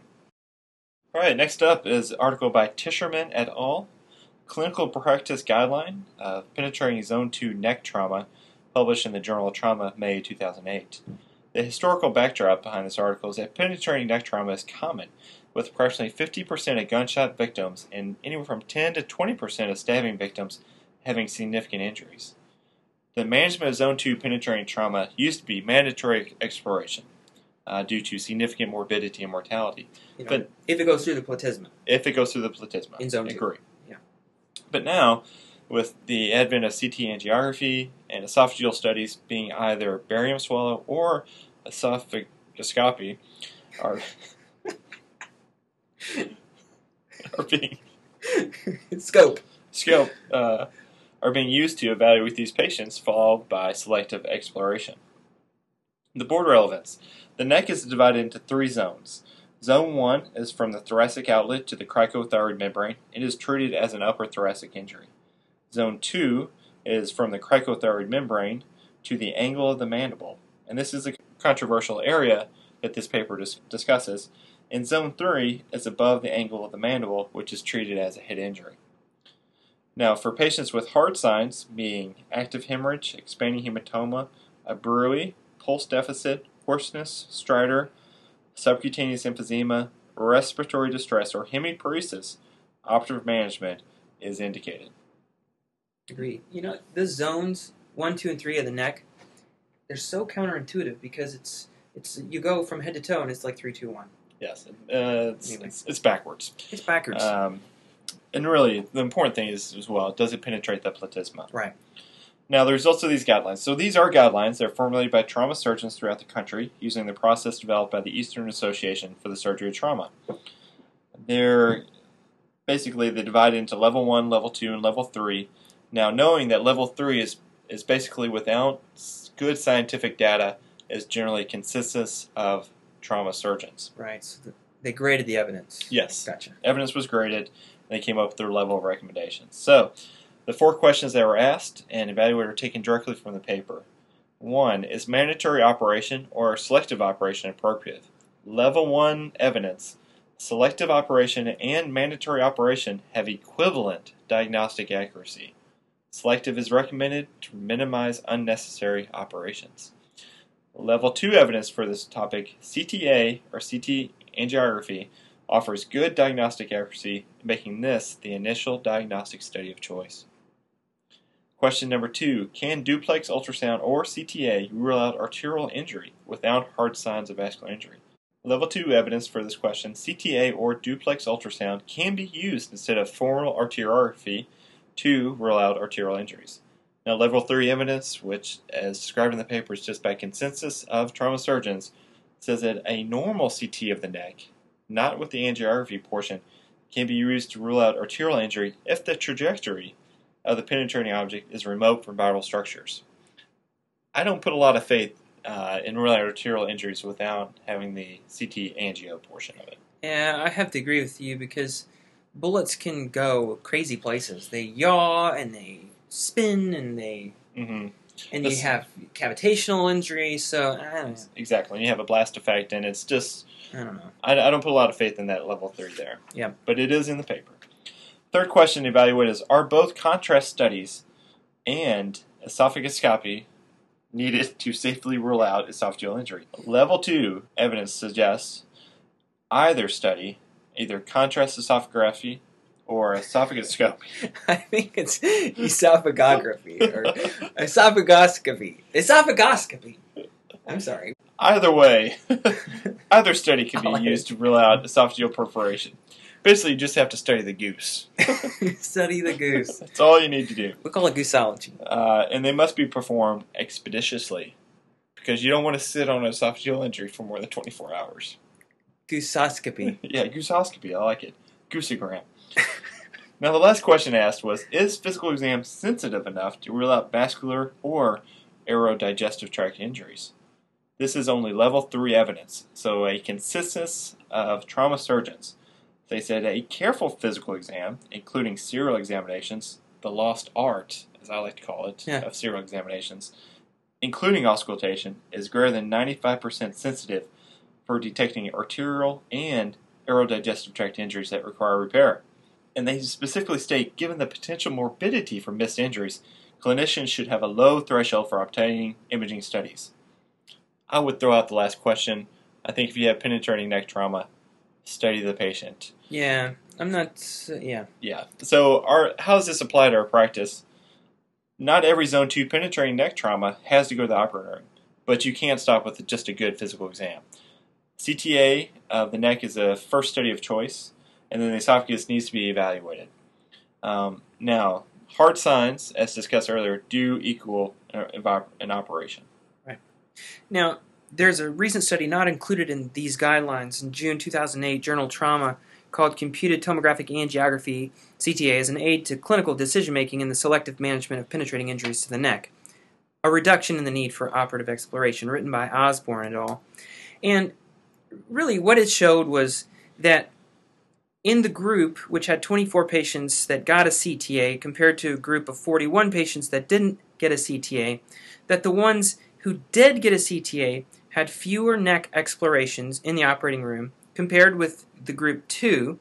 All right, next up is an article by Tischerman et al. Clinical Practice Guideline of Penetrating Zone two Neck Trauma, published in the Journal of Trauma, May two thousand eight. The historical backdrop behind this article is that penetrating neck trauma is common, with approximately fifty percent of gunshot victims and anywhere from ten to twenty percent of stabbing victims having significant injuries. The management of Zone two penetrating trauma used to be mandatory exploration uh, due to significant morbidity and mortality. You know, but if it goes through the platysma. If it goes through the platysma. In Zone two. Agree. Yeah. But now, with the advent of C T angiography and esophageal studies being either barium swallow or esophagoscopy, are, are being Scope. scope uh, are being used to evaluate these patients, followed by selective exploration. The board relevance. The neck is divided into three zones. Zone one is from the thoracic outlet to the cricothyroid membrane and is treated as an upper thoracic injury. Zone two is from the cricothyroid membrane to the angle of the mandible, and this is a controversial area that this paper dis- discusses. And Zone three is above the angle of the mandible, which is treated as a head injury. Now, for patients with hard signs, being active hemorrhage, expanding hematoma, a bruit, pulse deficit, hoarseness, stridor, subcutaneous emphysema, respiratory distress, or hemiparesis, operative management is indicated. Agreed. You know, the zones one, two, and three of the neck, they're so counterintuitive because it's it's you go from head to toe and it's like three, two, one. Yes, uh, it's, Anyway. it's, it's backwards. It's backwards. Um, and really, the important thing is as well, does it penetrate the platysma? right. Now, the results of these guidelines. So these are guidelines. They're formulated by trauma surgeons throughout the country using the process developed by the Eastern Association for the Surgery of Trauma. They're basically they divide into level one, level two, and level three. Now, knowing that level three is is basically without good scientific data, is generally consensus of trauma surgeons. Right. So the, they graded the evidence. Yes. Gotcha. Evidence was graded, and they came up with their level of recommendations. So, the four questions that were asked and evaluated are taken directly from the paper. One, is mandatory operation or selective operation appropriate? Level one evidence, selective operation and mandatory operation have equivalent diagnostic accuracy. Selective is recommended to minimize unnecessary operations. Level two evidence for this topic, C T A or C T angiography, offers good diagnostic accuracy, making this the initial diagnostic study of choice. Question number two, can duplex ultrasound or C T A rule out arterial injury without hard signs of vascular injury? Level two evidence for this question, C T A or duplex ultrasound can be used instead of femoral arteriography to rule out arterial injuries. Now, level three evidence, which as described in the paper is just by consensus of trauma surgeons, says that a normal C T of the neck, not with the angiography portion, can be used to rule out arterial injury if the trajectory of the penetrating object is remote from vital structures. I don't put a lot of faith uh, in ruling out arterial injuries without having the C T angio portion of it. Yeah, I have to agree with you because bullets can go crazy places. They yaw and they spin and they Mm-hmm. and This- you have cavitational injury. So I don't know. Exactly. You have a blast effect, and it's just I don't know. I, I don't put a lot of faith in that level three there. Yeah. But it is in the paper. Third question to evaluate is, are both contrast studies and esophagoscopy needed to safely rule out esophageal injury? Level two evidence suggests either study, either contrast esophagography or esophagoscopy. I think it's esophagography or esophagoscopy. Esophagoscopy. I'm sorry. Either way, either study can be I like used it. to rule out esophageal perforation. Basically, you just have to study the goose. Study the goose. That's all you need to do. We call it gooseology. Uh, and they must be performed expeditiously because you don't want to sit on an esophageal injury for more than twenty-four hours. Goososcopy. Yeah, goososcopy. I like it. Gooseogram. Now, the last question asked was, is physical exam sensitive enough to rule out vascular or aerodigestive tract injuries? This is only level three evidence, so a consensus of trauma surgeons. They said a careful physical exam, including serial examinations, the lost art, as I like to call it, Yeah. of serial examinations, including auscultation, is greater than ninety-five percent sensitive for detecting arterial and aerodigestive tract injuries that require repair. And they specifically state, given the potential morbidity for missed injuries, clinicians should have a low threshold for obtaining imaging studies. I would throw out the last question. I think if you have penetrating neck trauma, study the patient. Yeah, I'm not. Uh, yeah. Yeah. So, our how does this apply to our practice? Not every zone two penetrating neck trauma has to go to the operating room, but you can't stop with just a good physical exam. C T A of the neck is a first study of choice, and then the esophagus needs to be evaluated. Um, now, hard signs, as discussed earlier, do equal an operation. Now, there's a recent study not included in these guidelines in June two thousand eight, Journal Trauma, called Computed Tomographic Angiography, C T A, as an aid to clinical decision-making in the selective management of penetrating injuries to the neck. A reduction in the need for operative exploration, written by Osborne et al. And really what it showed was that in the group, which had twenty-four patients that got a C T A compared to a group of forty-one patients that didn't get a C T A, that the ones who did get a C T A had fewer neck explorations in the operating room compared with the group two,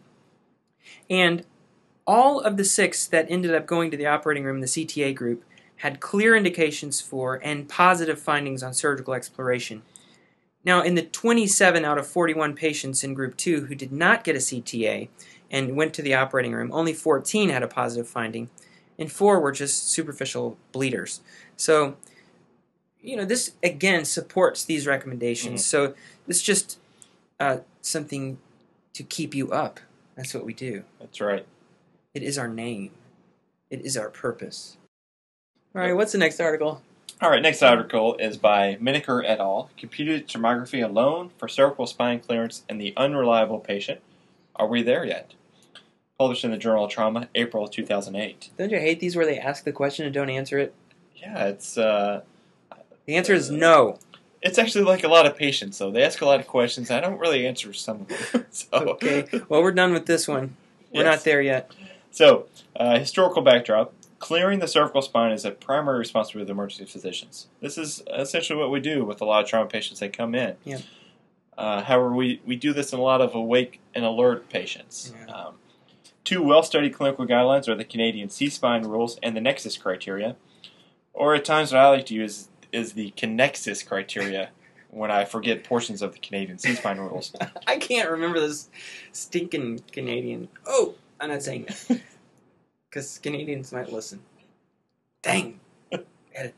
and all of the six that ended up going to the operating room in the C T A group had clear indications for and positive findings on surgical exploration. Now, in the twenty-seven out of forty-one patients in group two who did not get a C T A and went to the operating room, only fourteen had a positive finding, and four were just superficial bleeders. So, you know, this, again, supports these recommendations. Mm-hmm. So it's just uh, something to keep you up. That's what we do. That's right. It is our name. It is our purpose. All right, what's the next article? All right, next article is by Miniker et al. Computed tomography alone for cervical spine clearance in the unreliable patient. Are we there yet? Published in the Journal of Trauma, April two thousand eight. Don't you hate these where they ask the question and don't answer it? Yeah, it's uh, The answer is no. it's actually like a lot of patients, though. They ask a lot of questions. I don't really answer some of them. so, Okay, well, we're done with this one. We're Yes. not there yet. So, uh, historical backdrop. Clearing the cervical spine is a primary responsibility of emergency physicians. This is essentially what we do with a lot of trauma patients that come in. Yeah. Uh, however, we, we do this in a lot of awake and alert patients. Yeah. Um, two well-studied clinical guidelines are the Canadian C-spine rules and the Nexus criteria. Or at times what I like to use is the Connexus criteria when I forget portions of the Canadian C-spine rules. I can't remember this stinking Canadian. Oh, I'm not saying that. Because Canadians might listen. Dang. Edit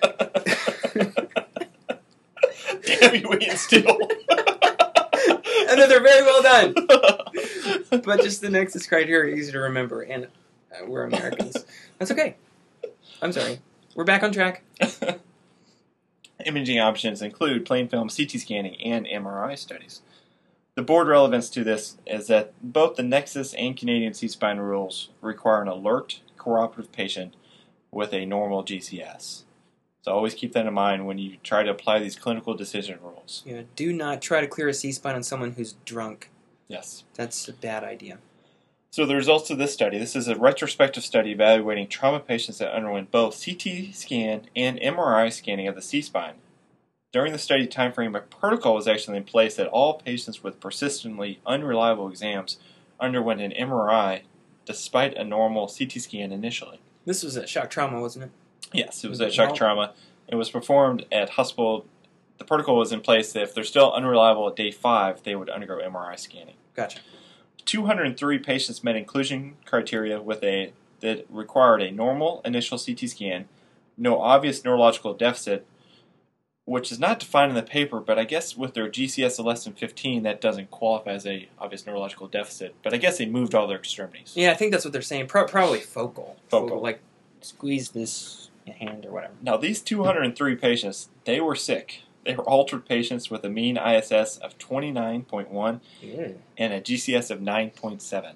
that. Damn you, Ian Steele. And then they're very well done. But just the Nexus criteria are easy to remember, and uh, we're Americans. That's okay. I'm sorry. We're back on track. Imaging options include plain film C T scanning and M R I studies. The board relevance to this is that both the Nexus and Canadian C-spine rules require an alert, cooperative patient with a normal G C S. So always keep that in mind when you try to apply these clinical decision rules. Yeah, do not try to clear a C-spine on someone who's drunk. Yes. That's a bad idea. So the results of this study, this is a retrospective study evaluating trauma patients that underwent both C T scan and M R I scanning of the C-spine. During the study timeframe, a protocol was actually in place that all patients with persistently unreliable exams underwent an M R I despite a normal C T scan initially. This was at shock trauma, wasn't it? Yes, it was Was at it shock all- trauma. It was performed at hospital. The protocol was in place that if they're still unreliable at day five, they would undergo M R I scanning. Gotcha. two hundred three patients met inclusion criteria with a that required a normal initial C T scan, no obvious neurological deficit, which is not defined in the paper, but I guess with their G C S of less than fifteen, that doesn't qualify as a obvious neurological deficit. But I guess they moved all their extremities. Yeah, I think that's what they're saying. Pro- probably focal. Focal. Like, squeeze this hand or whatever. Now, these two hundred three patients, they were sick. They were altered patients with a mean I S S of twenty-nine point one Yeah. and a G C S of nine point seven.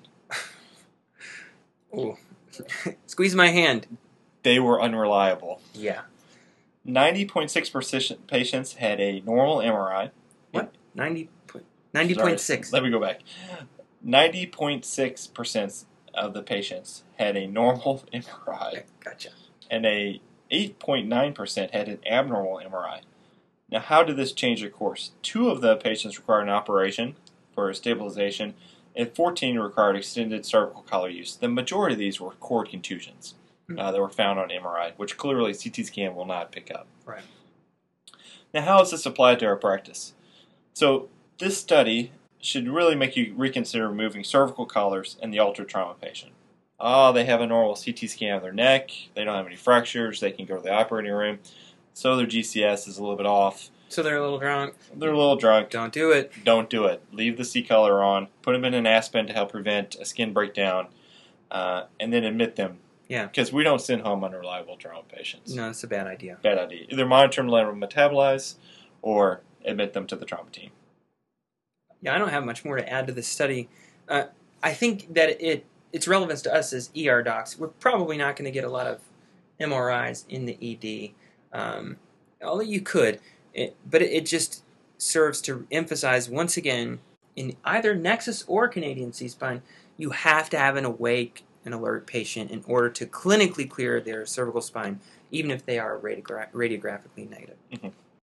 Ooh. Squeeze my hand. They were unreliable. Yeah. ninety point six percent patients had a normal M R I. What? ninety point six. Sorry, let me go back. ninety point six percent of the patients had a normal M R I, Gotcha. and a eight point nine percent had an abnormal M R I. Now, how did this change their course? Two of the patients required an operation for stabilization, and fourteen required extended cervical collar use. The majority of these were cord contusions uh, that were found on M R I, which clearly C T scan will not pick up. Right. Now, how is this applied to our practice? So, this study should really make you reconsider removing cervical collars in the altered trauma patient. Oh, they have a normal C T scan of their neck, they don't have any fractures, they can go to the operating room, so their G C S is a little bit off. So they're a little drunk. They're a little drunk. Don't do it. Don't do it. Leave the C collar on, put them in an Aspen to help prevent a skin breakdown, uh, and then admit them. Yeah. Because we don't send home unreliable trauma patients. No, it's a bad idea. Bad idea. Either monitor them, let them metabolize, or admit them to the trauma team. Yeah, I don't have much more to add to this study. Uh, I think that it its relevance to us as E R docs. We're probably not going to get a lot of M R Is in the E D, um, although you could. It, but it, it just serves to emphasize once again, in either Nexus or Canadian C-spine, you have to have an awake and alert patient in order to clinically clear their cervical spine, even if they are radiogra- radiographically negative. Mm-hmm.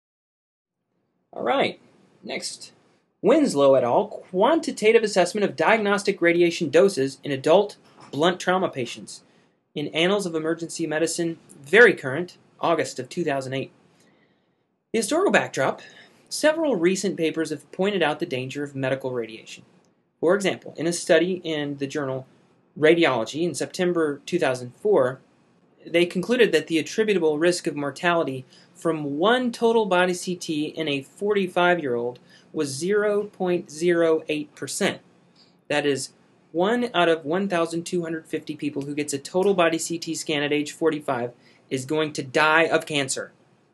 All right, next. Winslow et al. Quantitative assessment of diagnostic radiation doses in adult blunt trauma patients in Annals of Emergency Medicine, very current, August of two thousand eight. The historical backdrop, several recent papers have pointed out the danger of medical radiation. For example, in a study in the journal Radiology in September two thousand four, they concluded that the attributable risk of mortality from one total body C T in a forty-five-year-old was zero point zero eight percent. That is, one out of one thousand two hundred fifty people who gets a total body C T scan at age forty-five is going to die of cancer.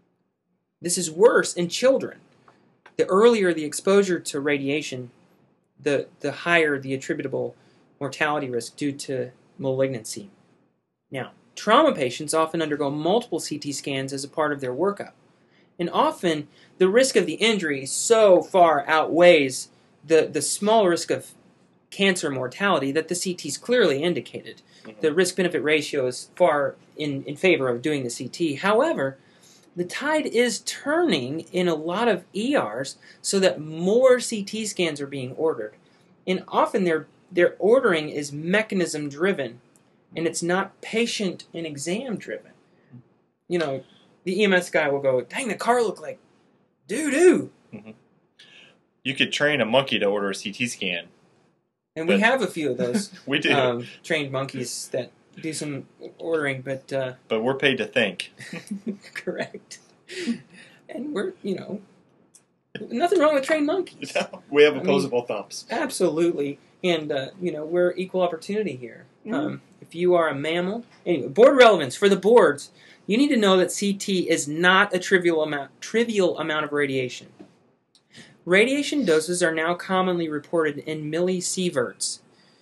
This is worse in children. The earlier the exposure to radiation, the, the higher the attributable mortality risk due to malignancy. Now, trauma patients often undergo multiple C T scans as a part of their workup. And often, the risk of the injury so far outweighs the, the small risk of cancer mortality that the C Ts clearly indicated. Mm-hmm. The risk-benefit ratio is far in, in favor of doing the C T. However, the tide is turning in a lot of E Rs so that more C T scans are being ordered. And often their, their ordering is mechanism-driven, and it's not patient and exam-driven. You know, the E M S guy will go, dang, the car looked like doo-doo. Mm-hmm. You could train a monkey to order a C T scan. And we have a few of those. We do. Um, trained monkeys that do some ordering, but... Uh, but we're paid to think. Correct. And we're, you know, nothing wrong with trained monkeys. No, we have opposable I mean, thumbs. Absolutely. And, uh, you know, we're equal opportunity here. Mm-hmm. Um, if you are a mammal... Anyway, board relevance. For the boards, you need to know that C T is not a trivial amount, trivial amount of radiation. Radiation doses are now commonly reported in millisieverts.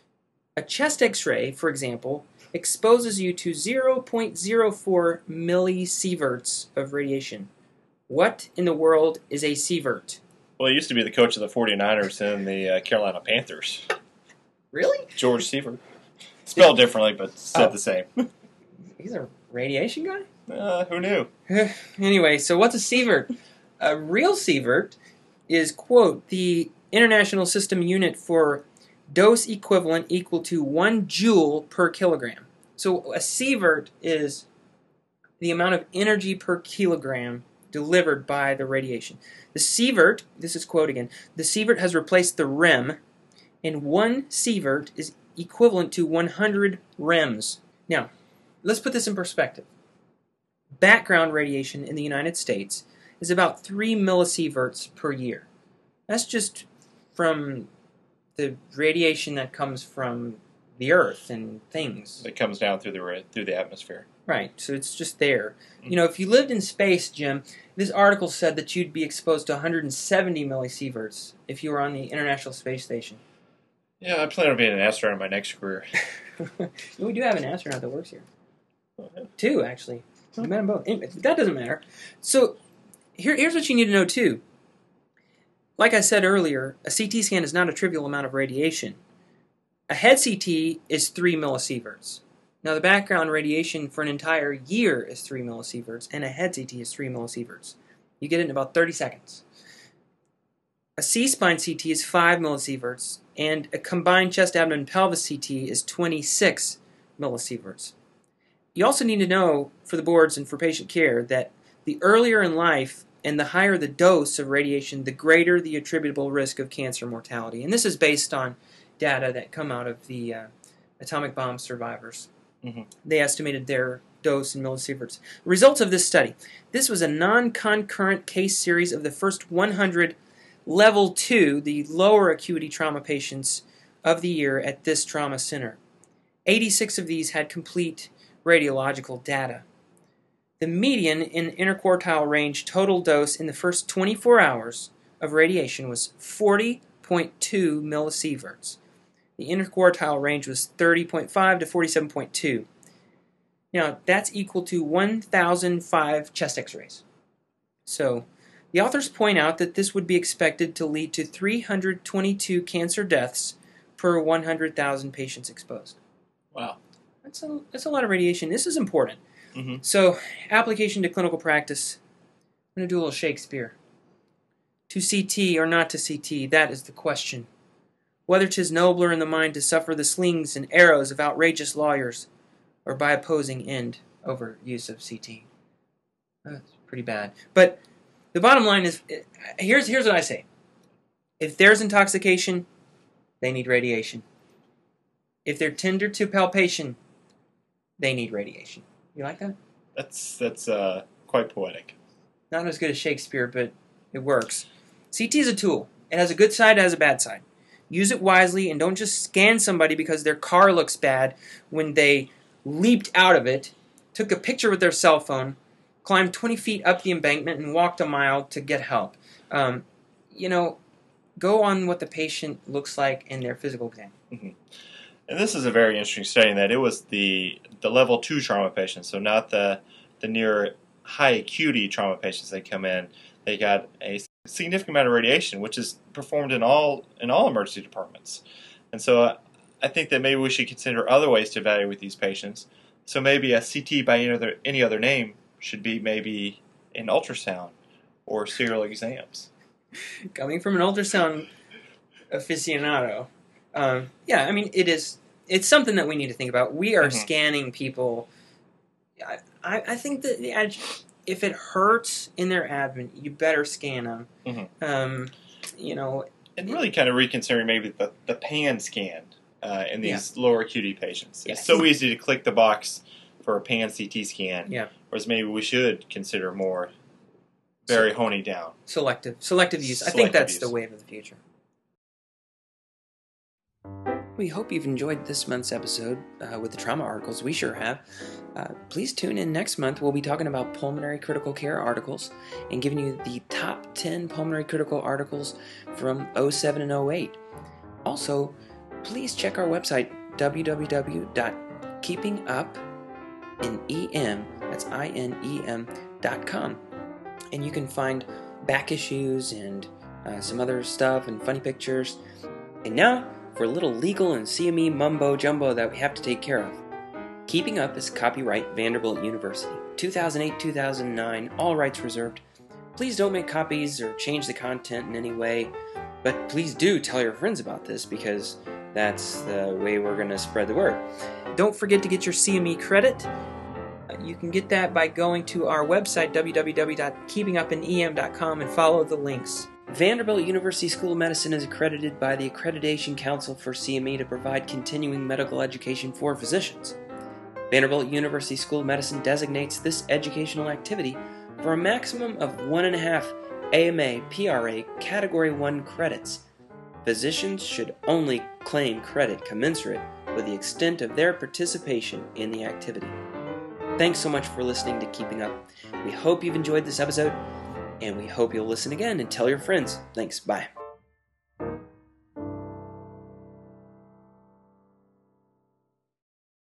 A chest X-ray, for example, exposes you to zero point zero four millisieverts of radiation. What in the world is a sievert? Well, he used to be the coach of the forty-niners and the uh, Carolina Panthers. Really? George Sievert. Spelled differently, but said oh. the same. He's a radiation guy? Uh, who knew? Anyway, so what's a sievert? A real sievert is, quote, the international system unit for dose equivalent equal to one joule per kilogram. So a sievert is the amount of energy per kilogram delivered by the radiation. The sievert, this is quote again, the sievert has replaced the rem, and one sievert is equivalent to one hundred rems. Now, let's put this in perspective. Background radiation in the United States is about three millisieverts per year. That's just from the radiation that comes from the Earth and things. It comes down through the through the atmosphere. Right, so it's just there. You know, if you lived in space, Jim, this article said that you'd be exposed to one hundred seventy millisieverts if you were on the International Space Station. Yeah, I plan on being an astronaut in my next career. We do have an astronaut that works here. Two, actually. We met them both. Anyway, that doesn't matter. So, here, here's what you need to know, too. Like I said earlier, a C T scan is not a trivial amount of radiation. A head C T is three millisieverts. Now, the background radiation for an entire year is three millisieverts, and a head C T is three millisieverts. You get it in about thirty seconds. A C-spine C T is five millisieverts, and a combined chest, abdomen, pelvis C T is twenty-six millisieverts. You also need to know, for the boards and for patient care, that the earlier in life and the higher the dose of radiation, the greater the attributable risk of cancer mortality. And this is based on data that come out of the uh, atomic bomb survivors. Mm-hmm. They estimated their dose in millisieverts. Results of this study. This was a non-concurrent case series of the first one hundred level two, the lower acuity trauma patients of the year at this trauma center. eighty-six of these had complete radiological data. The median in interquartile range total dose in the first twenty-four hours of radiation was forty point two millisieverts. The interquartile range was thirty point five to forty-seven point two. Now, that's equal to one thousand five chest x-rays. So, the authors point out that this would be expected to lead to three hundred twenty-two cancer deaths per one hundred thousand patients exposed. Wow. That's a, that's a lot of radiation. This is important. Mm-hmm. So, application to clinical practice. I'm going to do a little Shakespeare. To C T or not to C T, that is the question. Whether 'tis nobler in the mind to suffer the slings and arrows of outrageous lawyers, or by opposing end over use of C T. That's pretty bad. But the bottom line is, here's, here's what I say. If there's intoxication, they need radiation. If they're tender to palpation, they need radiation. You like that? That's that's uh, quite poetic. Not as good as Shakespeare, but it works. C T is a tool. It has a good side, it has a bad side. Use it wisely, and don't just scan somebody because their car looks bad when they leaped out of it took a picture with their cell phone, climbed twenty feet up the embankment, and walked a mile to get help. Um, you know, go on what the patient looks like in their physical exam. Mm-hmm. And this is a very interesting study in that it was the the level two trauma patients, so not the the near high acuity trauma patients that come in. They got a significant amount of radiation, which is performed in all in all emergency departments. And so uh, I think that maybe we should consider other ways to evaluate these patients. So maybe a C T by any other any other name should be maybe an ultrasound or serial exams. Coming from an ultrasound aficionado, um, yeah, I mean, it is. It's something that we need to think about. We are mm-hmm. scanning people. I, I, I think that if it hurts in their abdomen, you better scan them. Mm-hmm. Um, you know, and really kind of reconsidering maybe the, the pan scan uh, in these yeah. lower acuity patients. It's yeah. so easy to click the box for a pan C T scan. Yeah. Whereas maybe we should consider more very so, honing down. Selective. Selective use. Selective I think that's use. the wave of the future. We hope you've enjoyed this month's episode uh, with the trauma articles. We sure have. Uh, please tune in next month. We'll be talking about pulmonary critical care articles and giving you the top ten pulmonary critical articles from oh seven and oh eight. Also, please check our website, w w w dot keeping up in E M, that's I N E M, dot com. And you can find back issues and uh, some other stuff and funny pictures. And now, for a little legal and C M E mumbo jumbo that we have to take care of. Keeping Up is copyright Vanderbilt University, two thousand eight to two thousand nine, all rights reserved. Please don't make copies or change the content in any way, but please do tell your friends about this because that's the way we're going to spread the word. Don't forget to get your C M E credit. You can get that by going to our website, w w w dot keeping up in E M dot com, and follow the links. Vanderbilt University School of Medicine is accredited by the Accreditation Council for C M E to provide continuing medical education for physicians. Vanderbilt University School of Medicine designates this educational activity for a maximum of one and a half A M A P R A Category one credits. Physicians should only claim credit commensurate with the extent of their participation in the activity. Thanks so much for listening to Keeping Up. We hope you've enjoyed this episode, and we hope you'll listen again and tell your friends. Thanks. Bye.